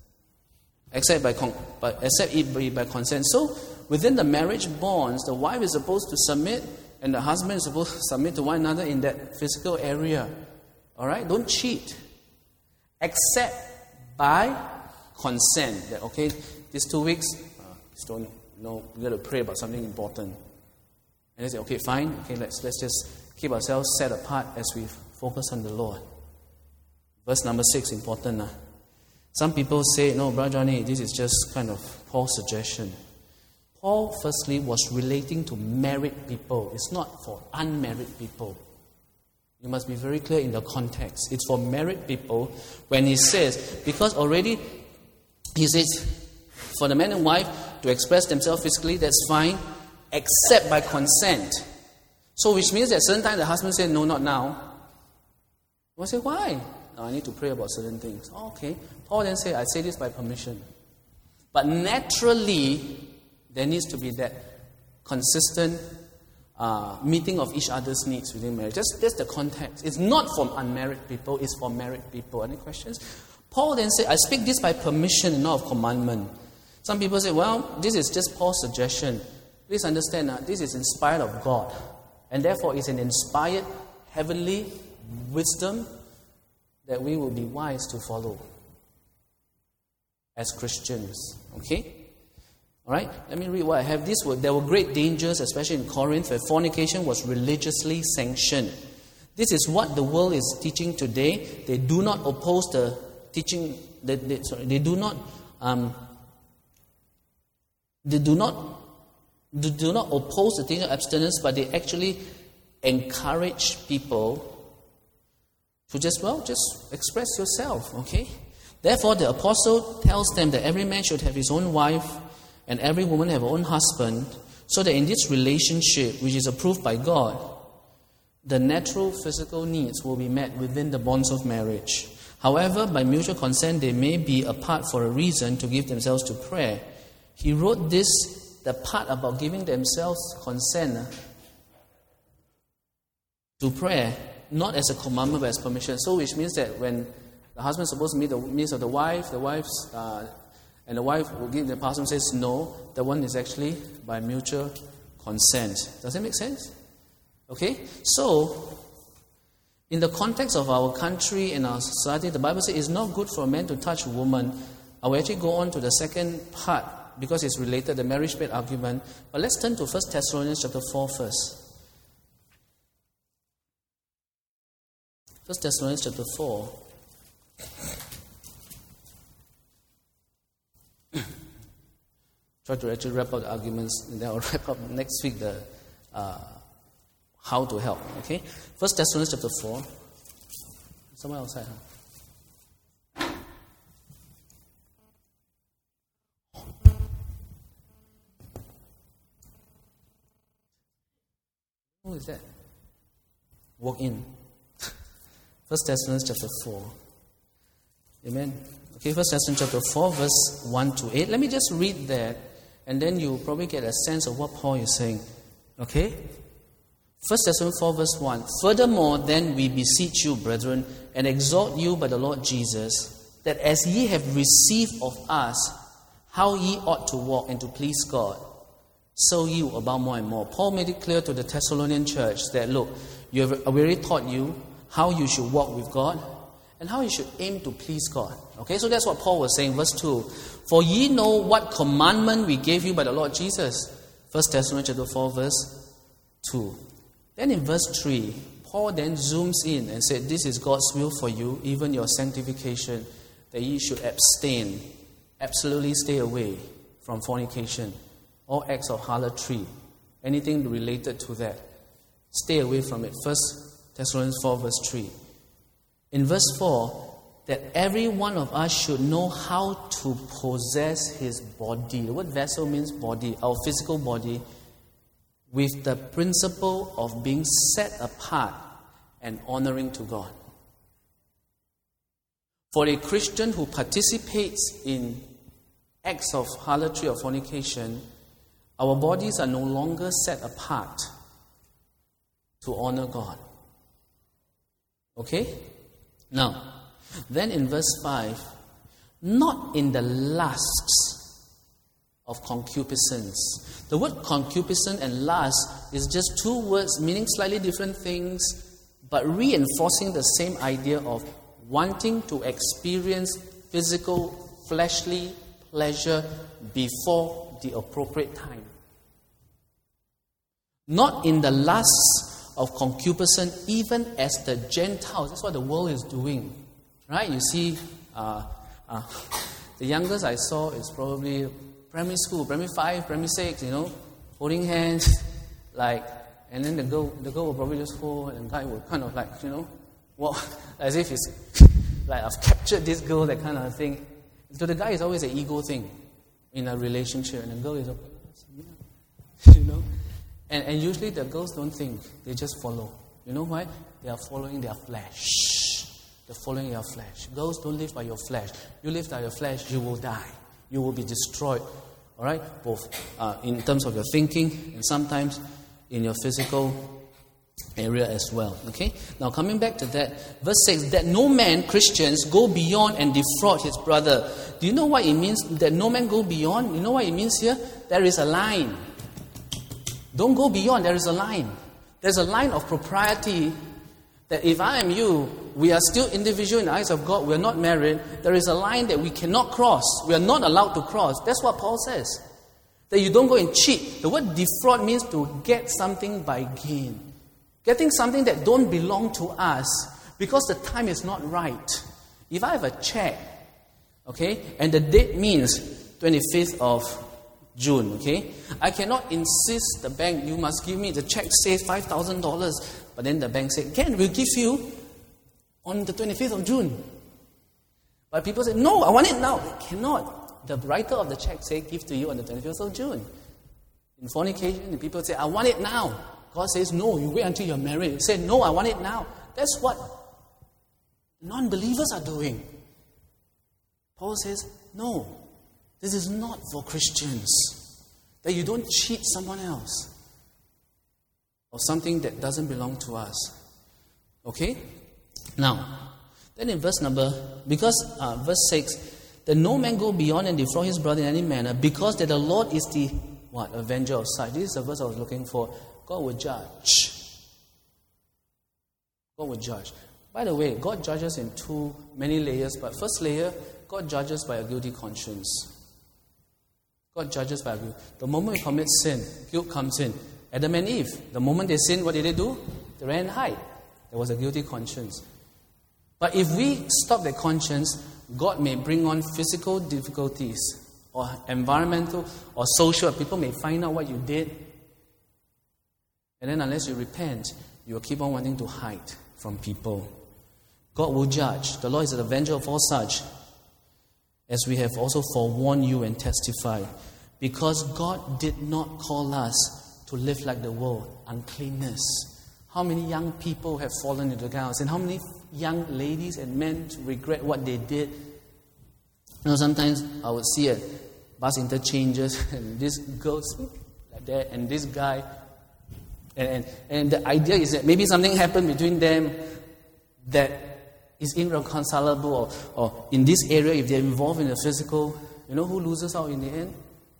except by, con- by except it be by consent. So within the marriage bonds, the wife is supposed to submit, and the husband is supposed to submit to one another in that physical area. All right, don't cheat, except by consent. That okay, these two weeks, uh, just don't know. We got to pray about something important, and they say, okay, fine, okay, let's let's just keep ourselves set apart as we focus on the Lord. Verse number six, important. Uh. Some people say, no, Brother Johnny, this is just kind of Paul's suggestion. Paul, firstly, was relating to married people. It's not for unmarried people. You must be very clear in the context. It's for married people when he says, because already, he says, for the man and wife to express themselves physically, that's fine, except by consent. So which means that certain times the husband says, no, not now. You say, why? No, I need to pray about certain things. Oh, okay. Paul then said, I say this by permission. But naturally, there needs to be that consistent uh, meeting of each other's needs within marriage. That's, that's the context. It's not for unmarried people, it's for married people. Any questions? Paul then said, I speak this by permission and not of commandment. Some people say, well, this is just Paul's suggestion. Please understand that uh, this is inspired of God. And therefore, it's an inspired heavenly wisdom that we will be wise to follow as Christians. Okay? Alright? Let me read what I have. This were, there were great dangers, especially in Corinth, where fornication was religiously sanctioned. This is what the world is teaching today. They do not oppose the teaching, they, they, sorry, they do not um, they do not they do not oppose the teaching of abstinence, but they actually encourage people to just, well, just express yourself, okay? Therefore, the apostle tells them that every man should have his own wife and every woman have her own husband, so that in this relationship, which is approved by God, the natural physical needs will be met within the bonds of marriage. However, by mutual consent, they may be apart for a reason to give themselves to prayer. He wrote this, the part about giving themselves consent to prayer, not as a commandment but as permission. So which means that when the husband is supposed to meet the needs of the wife, the wife's uh, and the wife will give the pastor and says no, the one is actually by mutual consent. Does that make sense? Okay? So, in the context of our country and our society, the Bible says it's not good for a man to touch a woman. I will actually go on to the second part because it's related, the marriage bed argument. But let's turn to First Thessalonians chapter four first. First Thessalonians chapter four. Try to actually wrap up the arguments, and then I'll wrap up next week the uh, how to help. Okay? First Thessalonians chapter four. Somewhere outside, huh? Who is that? Walk in. First Thessalonians chapter four. Amen. Okay, First Thessalonians chapter four, verse one to eight. Let me just read that, and then you'll probably get a sense of what Paul is saying. Okay? First Thessalonians four, verse one. Furthermore, then we beseech you, brethren, and exhort you by the Lord Jesus, that as ye have received of us how ye ought to walk and to please God, so ye will abound more and more. Paul made it clear to the Thessalonian church that, look, you have already taught you how you should walk with God and how you should aim to please God. Okay, so that's what Paul was saying, verse two. For ye know what commandment we gave you by the Lord Jesus. First Thessalonians chapter four, verse two. Then in verse three, Paul then zooms in and said, this is God's will for you, even your sanctification, that ye should abstain, absolutely stay away from fornication, all acts of harlotry, anything related to that. Stay away from it. First Thessalonians four, verse three. In verse four, that every one of us should know how to possess his body. The word vessel means body, our physical body, with the principle of being set apart and honoring to God. For a Christian who participates in acts of harlotry or fornication, our bodies are no longer set apart to honor God. Okay? Now, then in verse five, not in the lusts of concupiscence. The word concupiscence and lust is just two words meaning slightly different things, but reinforcing the same idea of wanting to experience physical, fleshly pleasure before the appropriate time. Not in the lusts of concupiscence, even as the Gentiles. That's what the world is doing. Right? You see, uh, uh, the youngest I saw is probably primary school, primary five, primary six, you know, holding hands, like, and then the girl, the girl will probably just hold, and the guy will kind of like, you know, walk as if it's like, I've captured this girl, that kind of thing. So the guy is always an ego thing in a relationship, and the girl is, you know, and, and usually the girls don't think, they just follow. You know why? They are following their flesh. They're following your flesh. Girls, don't live by your flesh. You live by your flesh, you will die. You will be destroyed. All right? Both uh, in terms of your thinking and sometimes in your physical area as well. Okay? Now coming back to that, verse six, that no man, Christians, go beyond and defraud his brother. Do you know what it means that no man go beyond? You know what it means here? There is a line. Don't go beyond, there is a line. There's a line of propriety that if I am you, we are still individual in the eyes of God, we are not married, there is a line that we cannot cross. We are not allowed to cross. That's what Paul says. That you don't go and cheat. The word defraud means to get something by gain. Getting something that don't belong to us because the time is not right. If I have a check, okay, and the date means twenty-fifth of June, okay, I cannot insist the bank, you must give me, the check says five thousand dollars, but then the bank said, Ken, we'll give you on the twenty-fifth of June. But people say, no, I want it now. I cannot. The writer of the check say, give to you on the twenty-fifth of June. In fornication, the people say, I want it now. God says, no, you wait until you're married. You say, no, I want it now. That's what non-believers are doing. Paul says, no, this is not for Christians. That you don't cheat someone else or something that doesn't belong to us. Okay? Now, then in verse number, because uh, verse six, that no man go beyond and defraud his brother in any manner, because that the Lord is the, what, avenger of such. This is the verse I was looking for. God will judge. God will judge. By the way, God judges in two, many layers, but first layer, God judges by a guilty conscience. God judges by a guilty. The moment we commit sin, guilt comes in. Adam and Eve, the moment they sinned, what did they do? They ran and hide. There was a guilty conscience. But if we stop the conscience, God may bring on physical difficulties or environmental or social. People may find out what you did. And then unless you repent, you will keep on wanting to hide from people. God will judge. The Lord is the avenger of all such, as we have also forewarned you and testified. Because God did not call us to live like the world, uncleanness. How many young people have fallen into the grounds? And how many young ladies and men regret what they did? You know, sometimes I would see at bus interchanges, and this girl like that, and this guy. And, and, and the idea is that maybe something happened between them that is irreconcilable, or, or in this area, if they're involved in the physical, you know who loses out in the end?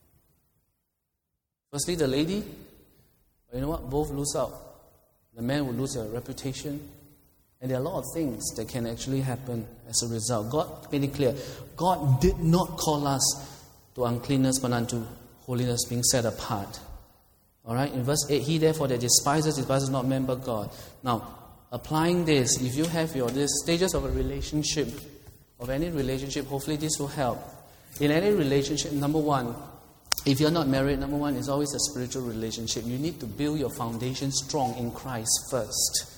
Firstly, the lady. But you know what? Both lose out. The man will lose their reputation. And there are a lot of things that can actually happen as a result. God made it clear. God did not call us to uncleanness, but unto holiness, being set apart. Alright, in verse eight, he therefore that despises, despises not men but God. Now, applying this, if you have your this stages of a relationship, of any relationship, hopefully this will help. In any relationship, number one, if you're not married, number one is always a spiritual relationship. You need to build your foundation strong in Christ first.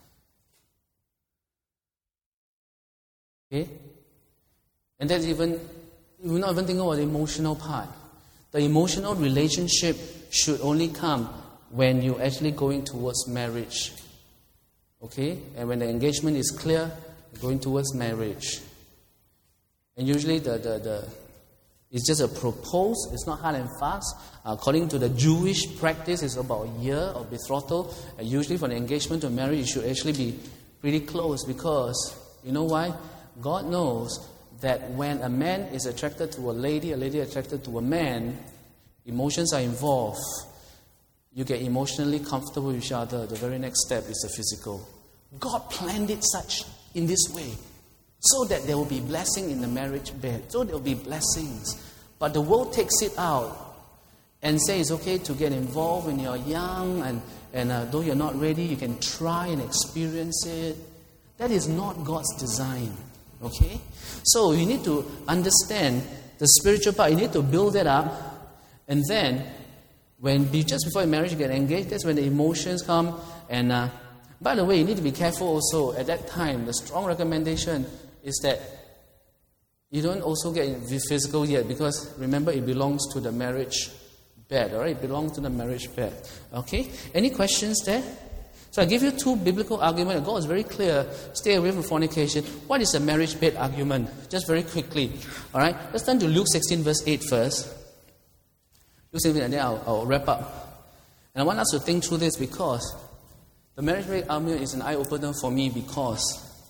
Okay? And that's even, we're not even thinking about the emotional part. The emotional relationship should only come when you're actually going towards marriage. Okay? And when the engagement is clear, you're going towards marriage. And usually the, the, the it's just a propose, it's not hard and fast. According to the Jewish practice, it's about a year of betrothal. And usually for the engagement to marriage, it should actually be pretty close, because, you know why? God knows that when a man is attracted to a lady, a lady attracted to a man, emotions are involved. You get emotionally comfortable with each other. The very next step is the physical. God planned it such in this way, so that there will be blessing in the marriage bed. So there will be blessings. But the world takes it out and says it's okay to get involved when you're young, and, and uh, though you're not ready, you can try and experience it. That is not God's design. Okay? So you need to understand the spiritual part. You need to build it up. And then, when be just before marriage you get engaged, that's when the emotions come. And uh, by the way, you need to be careful also. At that time, the strong recommendation is that you don't also get physical yet, because remember, it belongs to the marriage bed. All right? It belongs to the marriage bed. Okay? Any questions there? So I give you two biblical arguments. God is very clear. Stay away from fornication. What is a marriage bed argument? Just very quickly. All right? Let's turn to Luke sixteen, verse eight first. Luke sixteen, and then I'll, I'll wrap up. And I want us to think through this, because the marriage bed argument is an eye-opener for me, because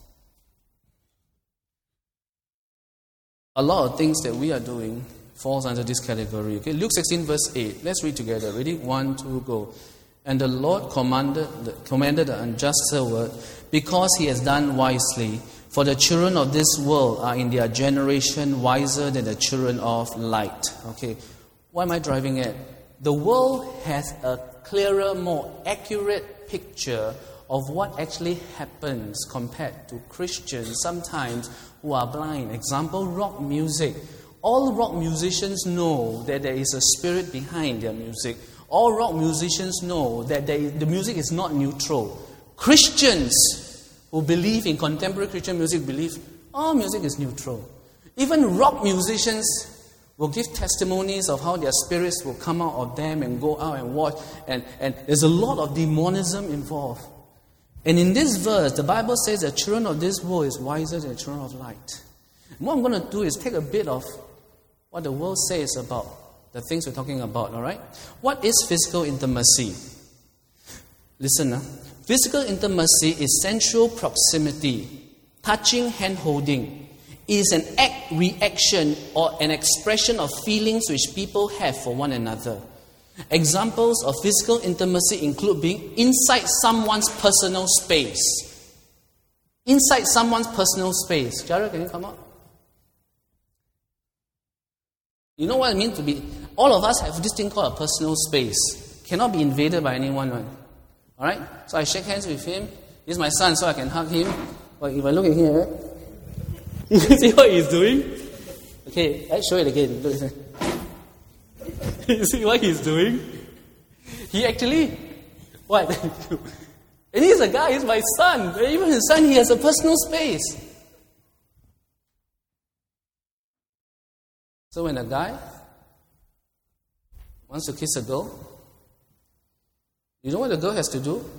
a lot of things that we are doing falls under this category. Okay? Luke sixteen, verse eight. Let's read together. Ready? One, two, go. And the Lord commanded the, commanded the unjust servant, because he has done wisely. For the children of this world are in their generation wiser than the children of light. Okay, what am I driving at? The world has a clearer, more accurate picture of what actually happens compared to Christians sometimes who are blind. Example, rock music. All rock musicians know that there is a spirit behind their music. All rock musicians know that they, the music is not neutral. Christians who believe in contemporary Christian music believe all music is neutral. Even rock musicians will give testimonies of how their spirits will come out of them and go out and watch. And, and there's a lot of demonism involved. And in this verse, the Bible says that children of this world is wiser than the children of light. And what I'm going to do is take a bit of what the world says about the things we're talking about, all right? What is physical intimacy? Listen, uh, physical intimacy is sensual proximity, touching, hand-holding. It is an act, reaction, or an expression of feelings which people have for one another. Examples of physical intimacy include being inside someone's personal space. Inside someone's personal space. Jared, can you come up? You know what I mean to be... All of us have this thing called a personal space. Cannot be invaded by anyone. Right? Alright? So I shake hands with him. He's my son, so I can hug him. But if I look at him, right? You see what he's doing? Okay, let's show it again. Look, you see what he's doing? He actually... What? And he's a guy, he's my son. Even his son, he has a personal space. So when a guy wants to kiss a girl, you know what the girl has to do?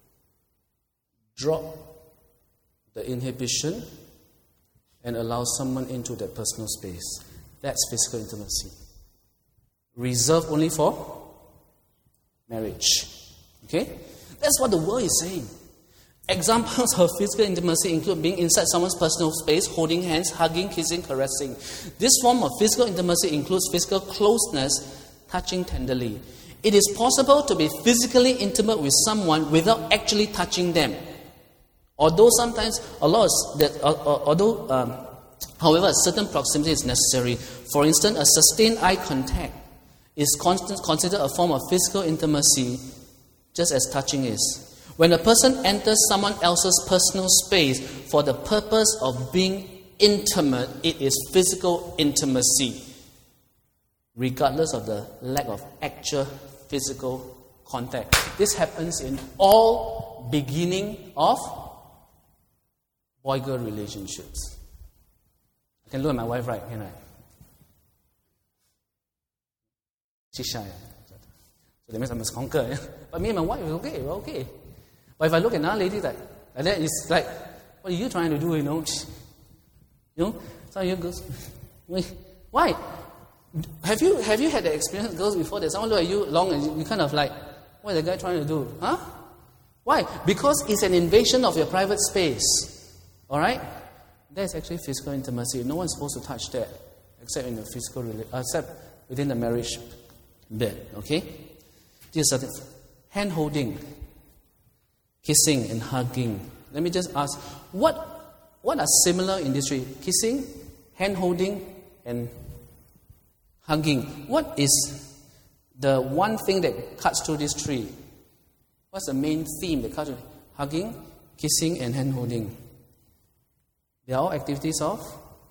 Drop the inhibition and allow someone into their personal space. That's physical intimacy. Reserved only for marriage. Okay? That's what the world is saying. Examples of physical intimacy include being inside someone's personal space, holding hands, hugging, kissing, caressing. This form of physical intimacy includes physical closeness, touching tenderly. It is possible to be physically intimate with someone without actually touching them. Although sometimes, a lot of that, uh, uh, although, um, however, a certain proximity is necessary. For instance, a sustained eye contact is constant, considered a form of physical intimacy, just as touching is. When a person enters someone else's personal space for the purpose of being intimate, it is physical intimacy, regardless of the lack of actual physical contact. This happens in all beginning of boy-girl relationships. I can look at my wife, right? Can I? She's shy. So that means I must conquer. But me and my wife is okay, we're okay. But if I look at another lady like, like that, it's like, what are you trying to do, you know? You know? Some of you girls, why? Have you have you had the experience, girls, before that someone look at you long and you kind of like, what is the guy trying to do? Huh? Why? Because it's an invasion of your private space. Alright? That's actually physical intimacy. No one's supposed to touch that except in the physical rela- uh, except within the marriage bed. Okay? This is something. Hand holding, kissing, and hugging. Let me just ask, what what are similar in these three? Kissing, hand holding, and hugging. What is the one thing that cuts through these three? What's the main theme that cuts through? Hugging, kissing, and hand holding. They are all activities of?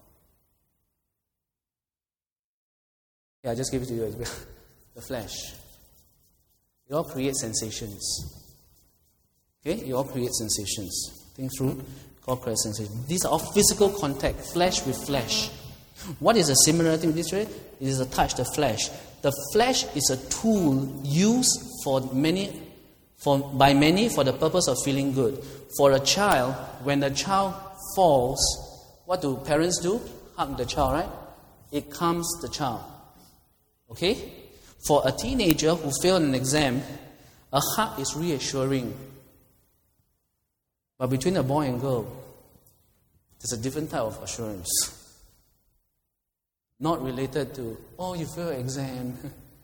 Yeah, I just give it to you. The flesh. It all creates sensations. Okay? It all creates sensations. Think through. It all creates sensations. These are all physical contact, flesh with flesh. What is the similarity with this? Right? It is a touch, the flesh. The flesh is a tool used for many, for by many for the purpose of feeling good. For a child, when the child falls, what do parents do? Hug the child, right? It calms the child. Okay? For a teenager who failed an exam, a hug is reassuring. But between a boy and girl, there's a different type of assurance. Not related to, oh, you failed an exam.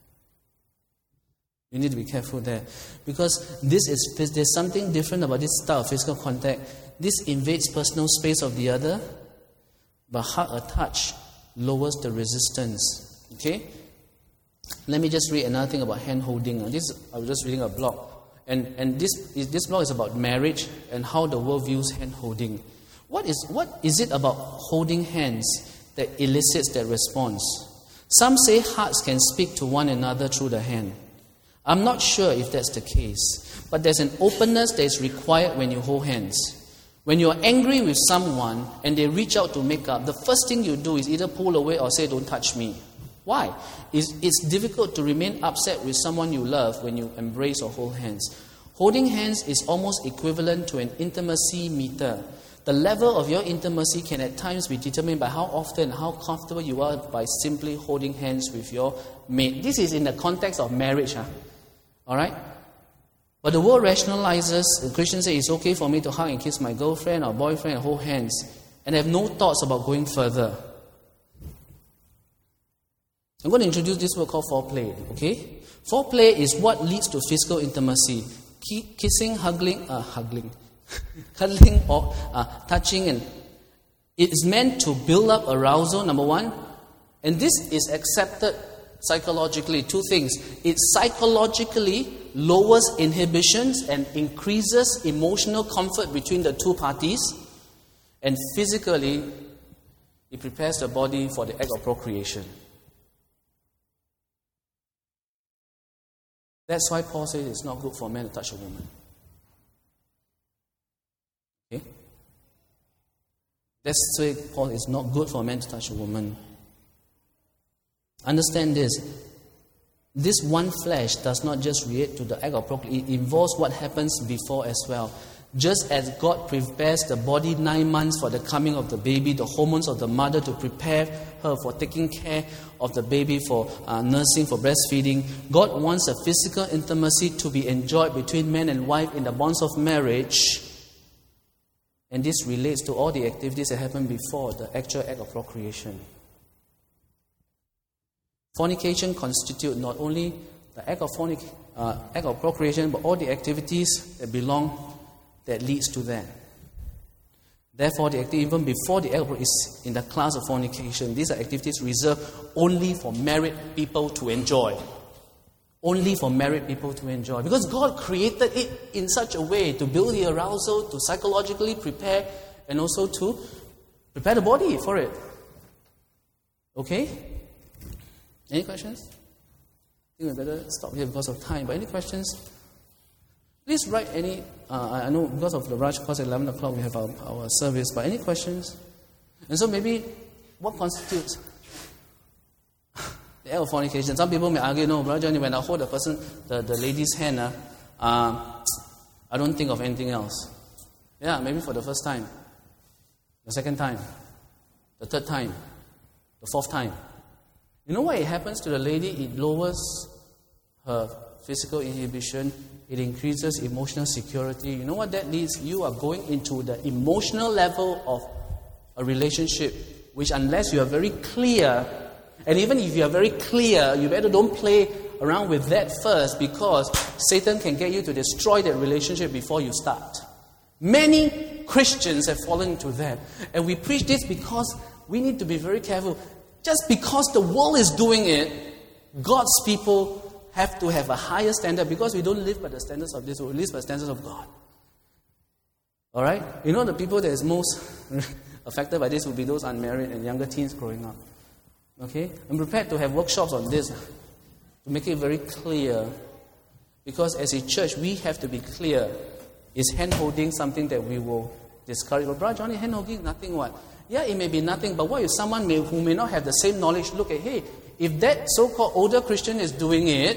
You need to be careful there. Because this is there's something different about this style of physical contact. This invades personal space of the other, but hug or touch lowers the resistance. Okay? Let me just read another thing about hand holding. This I was just reading a blog. And and this is this blog is about marriage and how the world views hand holding. What is what is it about holding hands that elicits that response? Some say hearts can speak to one another through the hand. I'm not sure if that's the case, but there's an openness that is required when you hold hands. When you're angry with someone and they reach out to make up, the first thing you do is either pull away or say, don't touch me. Why? It's, it's difficult to remain upset with someone you love when you embrace or hold hands. Holding hands is almost equivalent to an intimacy meter. The level of your intimacy can at times be determined by how often and how comfortable you are by simply holding hands with your mate. This is in the context of marriage. Huh? All right? But the world rationalizes, and Christians say it's okay for me to hug and kiss my girlfriend or boyfriend and hold hands, and have no thoughts about going further. I'm going to introduce this word called foreplay. Okay? Foreplay is what leads to physical intimacy. Kissing, hugging, uh, hugging, cuddling, or uh, touching, and it is meant to build up arousal. Number one, and this is accepted psychologically. Two things: it psychologically lowers inhibitions and increases emotional comfort between the two parties, and physically, it prepares the body for the act of procreation. That's why Paul says it's not good for a man to touch a woman. Okay? That's why Paul is not good for a man to touch a woman. Understand this. This one flesh does not just relate to the act of procreation. It involves what happens before as well. Just as God prepares the body nine months for the coming of the baby, the hormones of the mother to prepare her for taking care of the baby, for uh, nursing, for breastfeeding, God wants a physical intimacy to be enjoyed between man and wife in the bonds of marriage. And this relates to all the activities that happen before the actual act of procreation. Fornication constitutes not only the act of, fornic- uh, act of procreation, but all the activities that belong that leads to that. Therefore, the activity, even before the act is in the class of fornication, these are activities reserved only for married people to enjoy. Only for married people to enjoy. Because God created it in such a way to build the arousal, to psychologically prepare, and also to prepare the body for it. Okay? Any questions? I think we better stop here because of time. But any questions? Please write any, uh, I know because of the rush, because at eleven o'clock we have our, our service, but any questions? And so maybe, what constitutes the act of fornication? Some people may argue, no, Brother Johnny, when I hold the person, the, the lady's hand, uh, uh, I don't think of anything else. Yeah, maybe for the first time, the second time, the third time, the fourth time. You know what it happens to the lady? It lowers her physical inhibition. It increases emotional security. You know what that leads? You are going into the emotional level of a relationship which, unless you are very clear, and even if you are very clear, you better don't play around with that first, because Satan can get you to destroy that relationship before you start. Many Christians have fallen into that. And we preach this because we need to be very careful. Just because the world is doing it, God's people have to have a higher standard, because we don't live by the standards of this world, we live by the standards of God. Alright? You know, the people that is most affected by this will be those unmarried and younger teens growing up. Okay? I'm prepared to have workshops on this, to make it very clear. Because as a church, we have to be clear. Is hand-holding something that we will discourage? Well, Brother Johnny, hand-holding, nothing what? Yeah, it may be nothing, but what if someone may, who may not have the same knowledge look at, hey, if that so-called older Christian is doing it,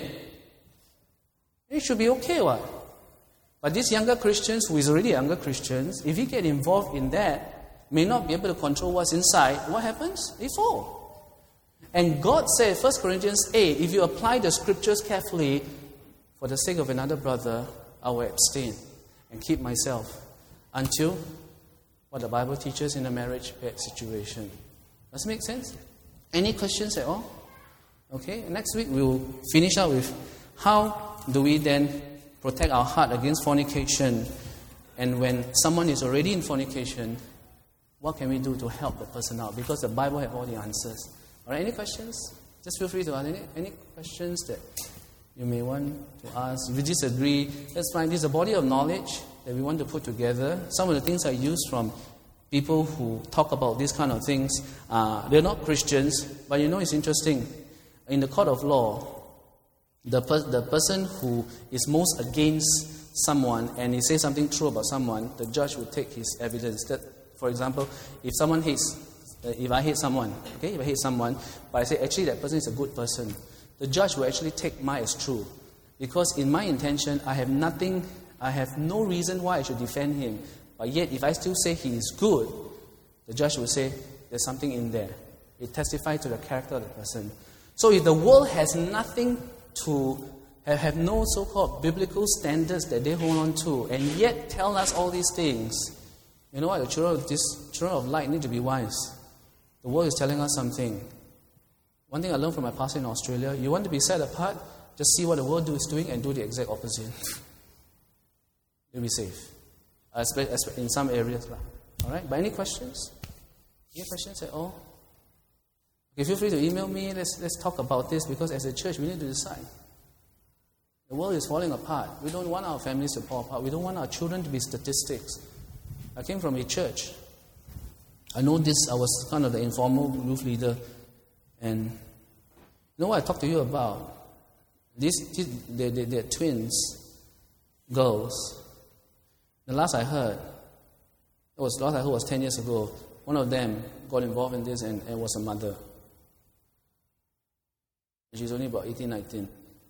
it should be okay, what? But these younger Christians, who is already younger Christians, if you get involved in that, may not be able to control what's inside, what happens? They fall. And God said, First Corinthians eight, if you apply the scriptures carefully, for the sake of another brother, I will abstain and keep myself until what the Bible teaches in a marriage situation. Does it make sense? Any questions at all? Okay, next week we will finish out with how do we then protect our heart against fornication, and when someone is already in fornication, what can we do to help the person out? Because the Bible have all the answers. All right, any questions? Just feel free to ask any, any questions that you may want to ask. If you disagree, that's fine. This is a body of knowledge that we want to put together. Some of the things I use from people who talk about these kind of things, uh, they're not Christians, but you know it's interesting. In the court of law, the, per- the person who is most against someone and he says something true about someone, the judge will take his evidence. That, for example, if someone hates, uh, if I hate someone, okay, if I hate someone, but I say actually that person is a good person, the judge will actually take mine as true. Because in my intention, I have nothing, I have no reason why I should defend him. But yet, if I still say he is good, the judge will say there's something in there. It testifies to the character of the person. So if the world has nothing to, have, have no so-called biblical standards that they hold on to, and yet tell us all these things, you know what, the children of, this, children of light need to be wise. The world is telling us something. One thing I learned from my pastor in Australia, you want to be set apart, just see what the world is doing and do the exact opposite. You'll be safe. In some areas. All right? But any questions? Any questions at all? Okay, feel free to email me. Let's, let's talk about this, because as a church, we need to decide. The world is falling apart. We don't want our families to fall apart. We don't want our children to be statistics. I came from a church. I know this, I was kind of the informal youth leader. And you know what I talked to you about? These, these they're, they're, they're twins, girls. The last I heard, it was last I heard was ten years ago. One of them got involved in this and, and was a mother. And she's only about eighteen, nineteen.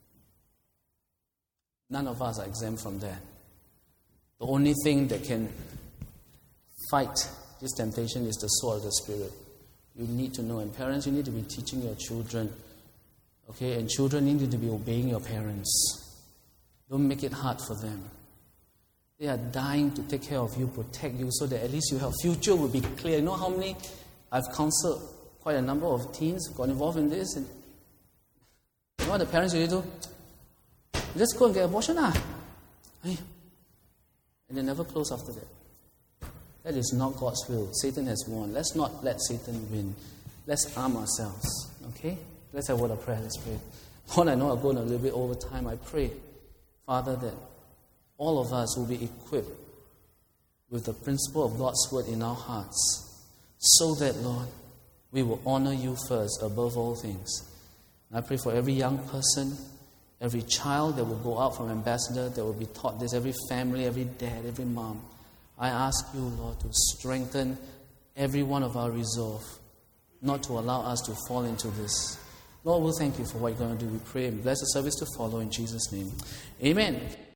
None of us are exempt from that. The only thing that can fight this temptation is the sword of the Spirit. You need to know, and parents, you need to be teaching your children. Okay, and children need to be obeying your parents. Don't make it hard for them. They are dying to take care of you, protect you, so that at least your future will be clear. You know how many I've counseled quite a number of teens who got involved in this, and you know what the parents usually do? Just go and get an abortion, ah. And they never close after that. That is not God's will. Satan has won. Let's not let Satan win. Let's arm ourselves. Okay? Let's have a word of prayer. Let's pray. Lord, I know I'm going a little bit over time. I pray, Father, that all of us will be equipped with the principle of God's word in our hearts, so that, Lord, we will honor you first above all things. And I pray for every young person, every child that will go out from Ambassador, that will be taught this, every family, every dad, every mom. I ask you, Lord, to strengthen every one of our resolve, not to allow us to fall into this. Lord, we'll thank you for what you're going to do. We pray and bless the service to follow in Jesus' name. Amen.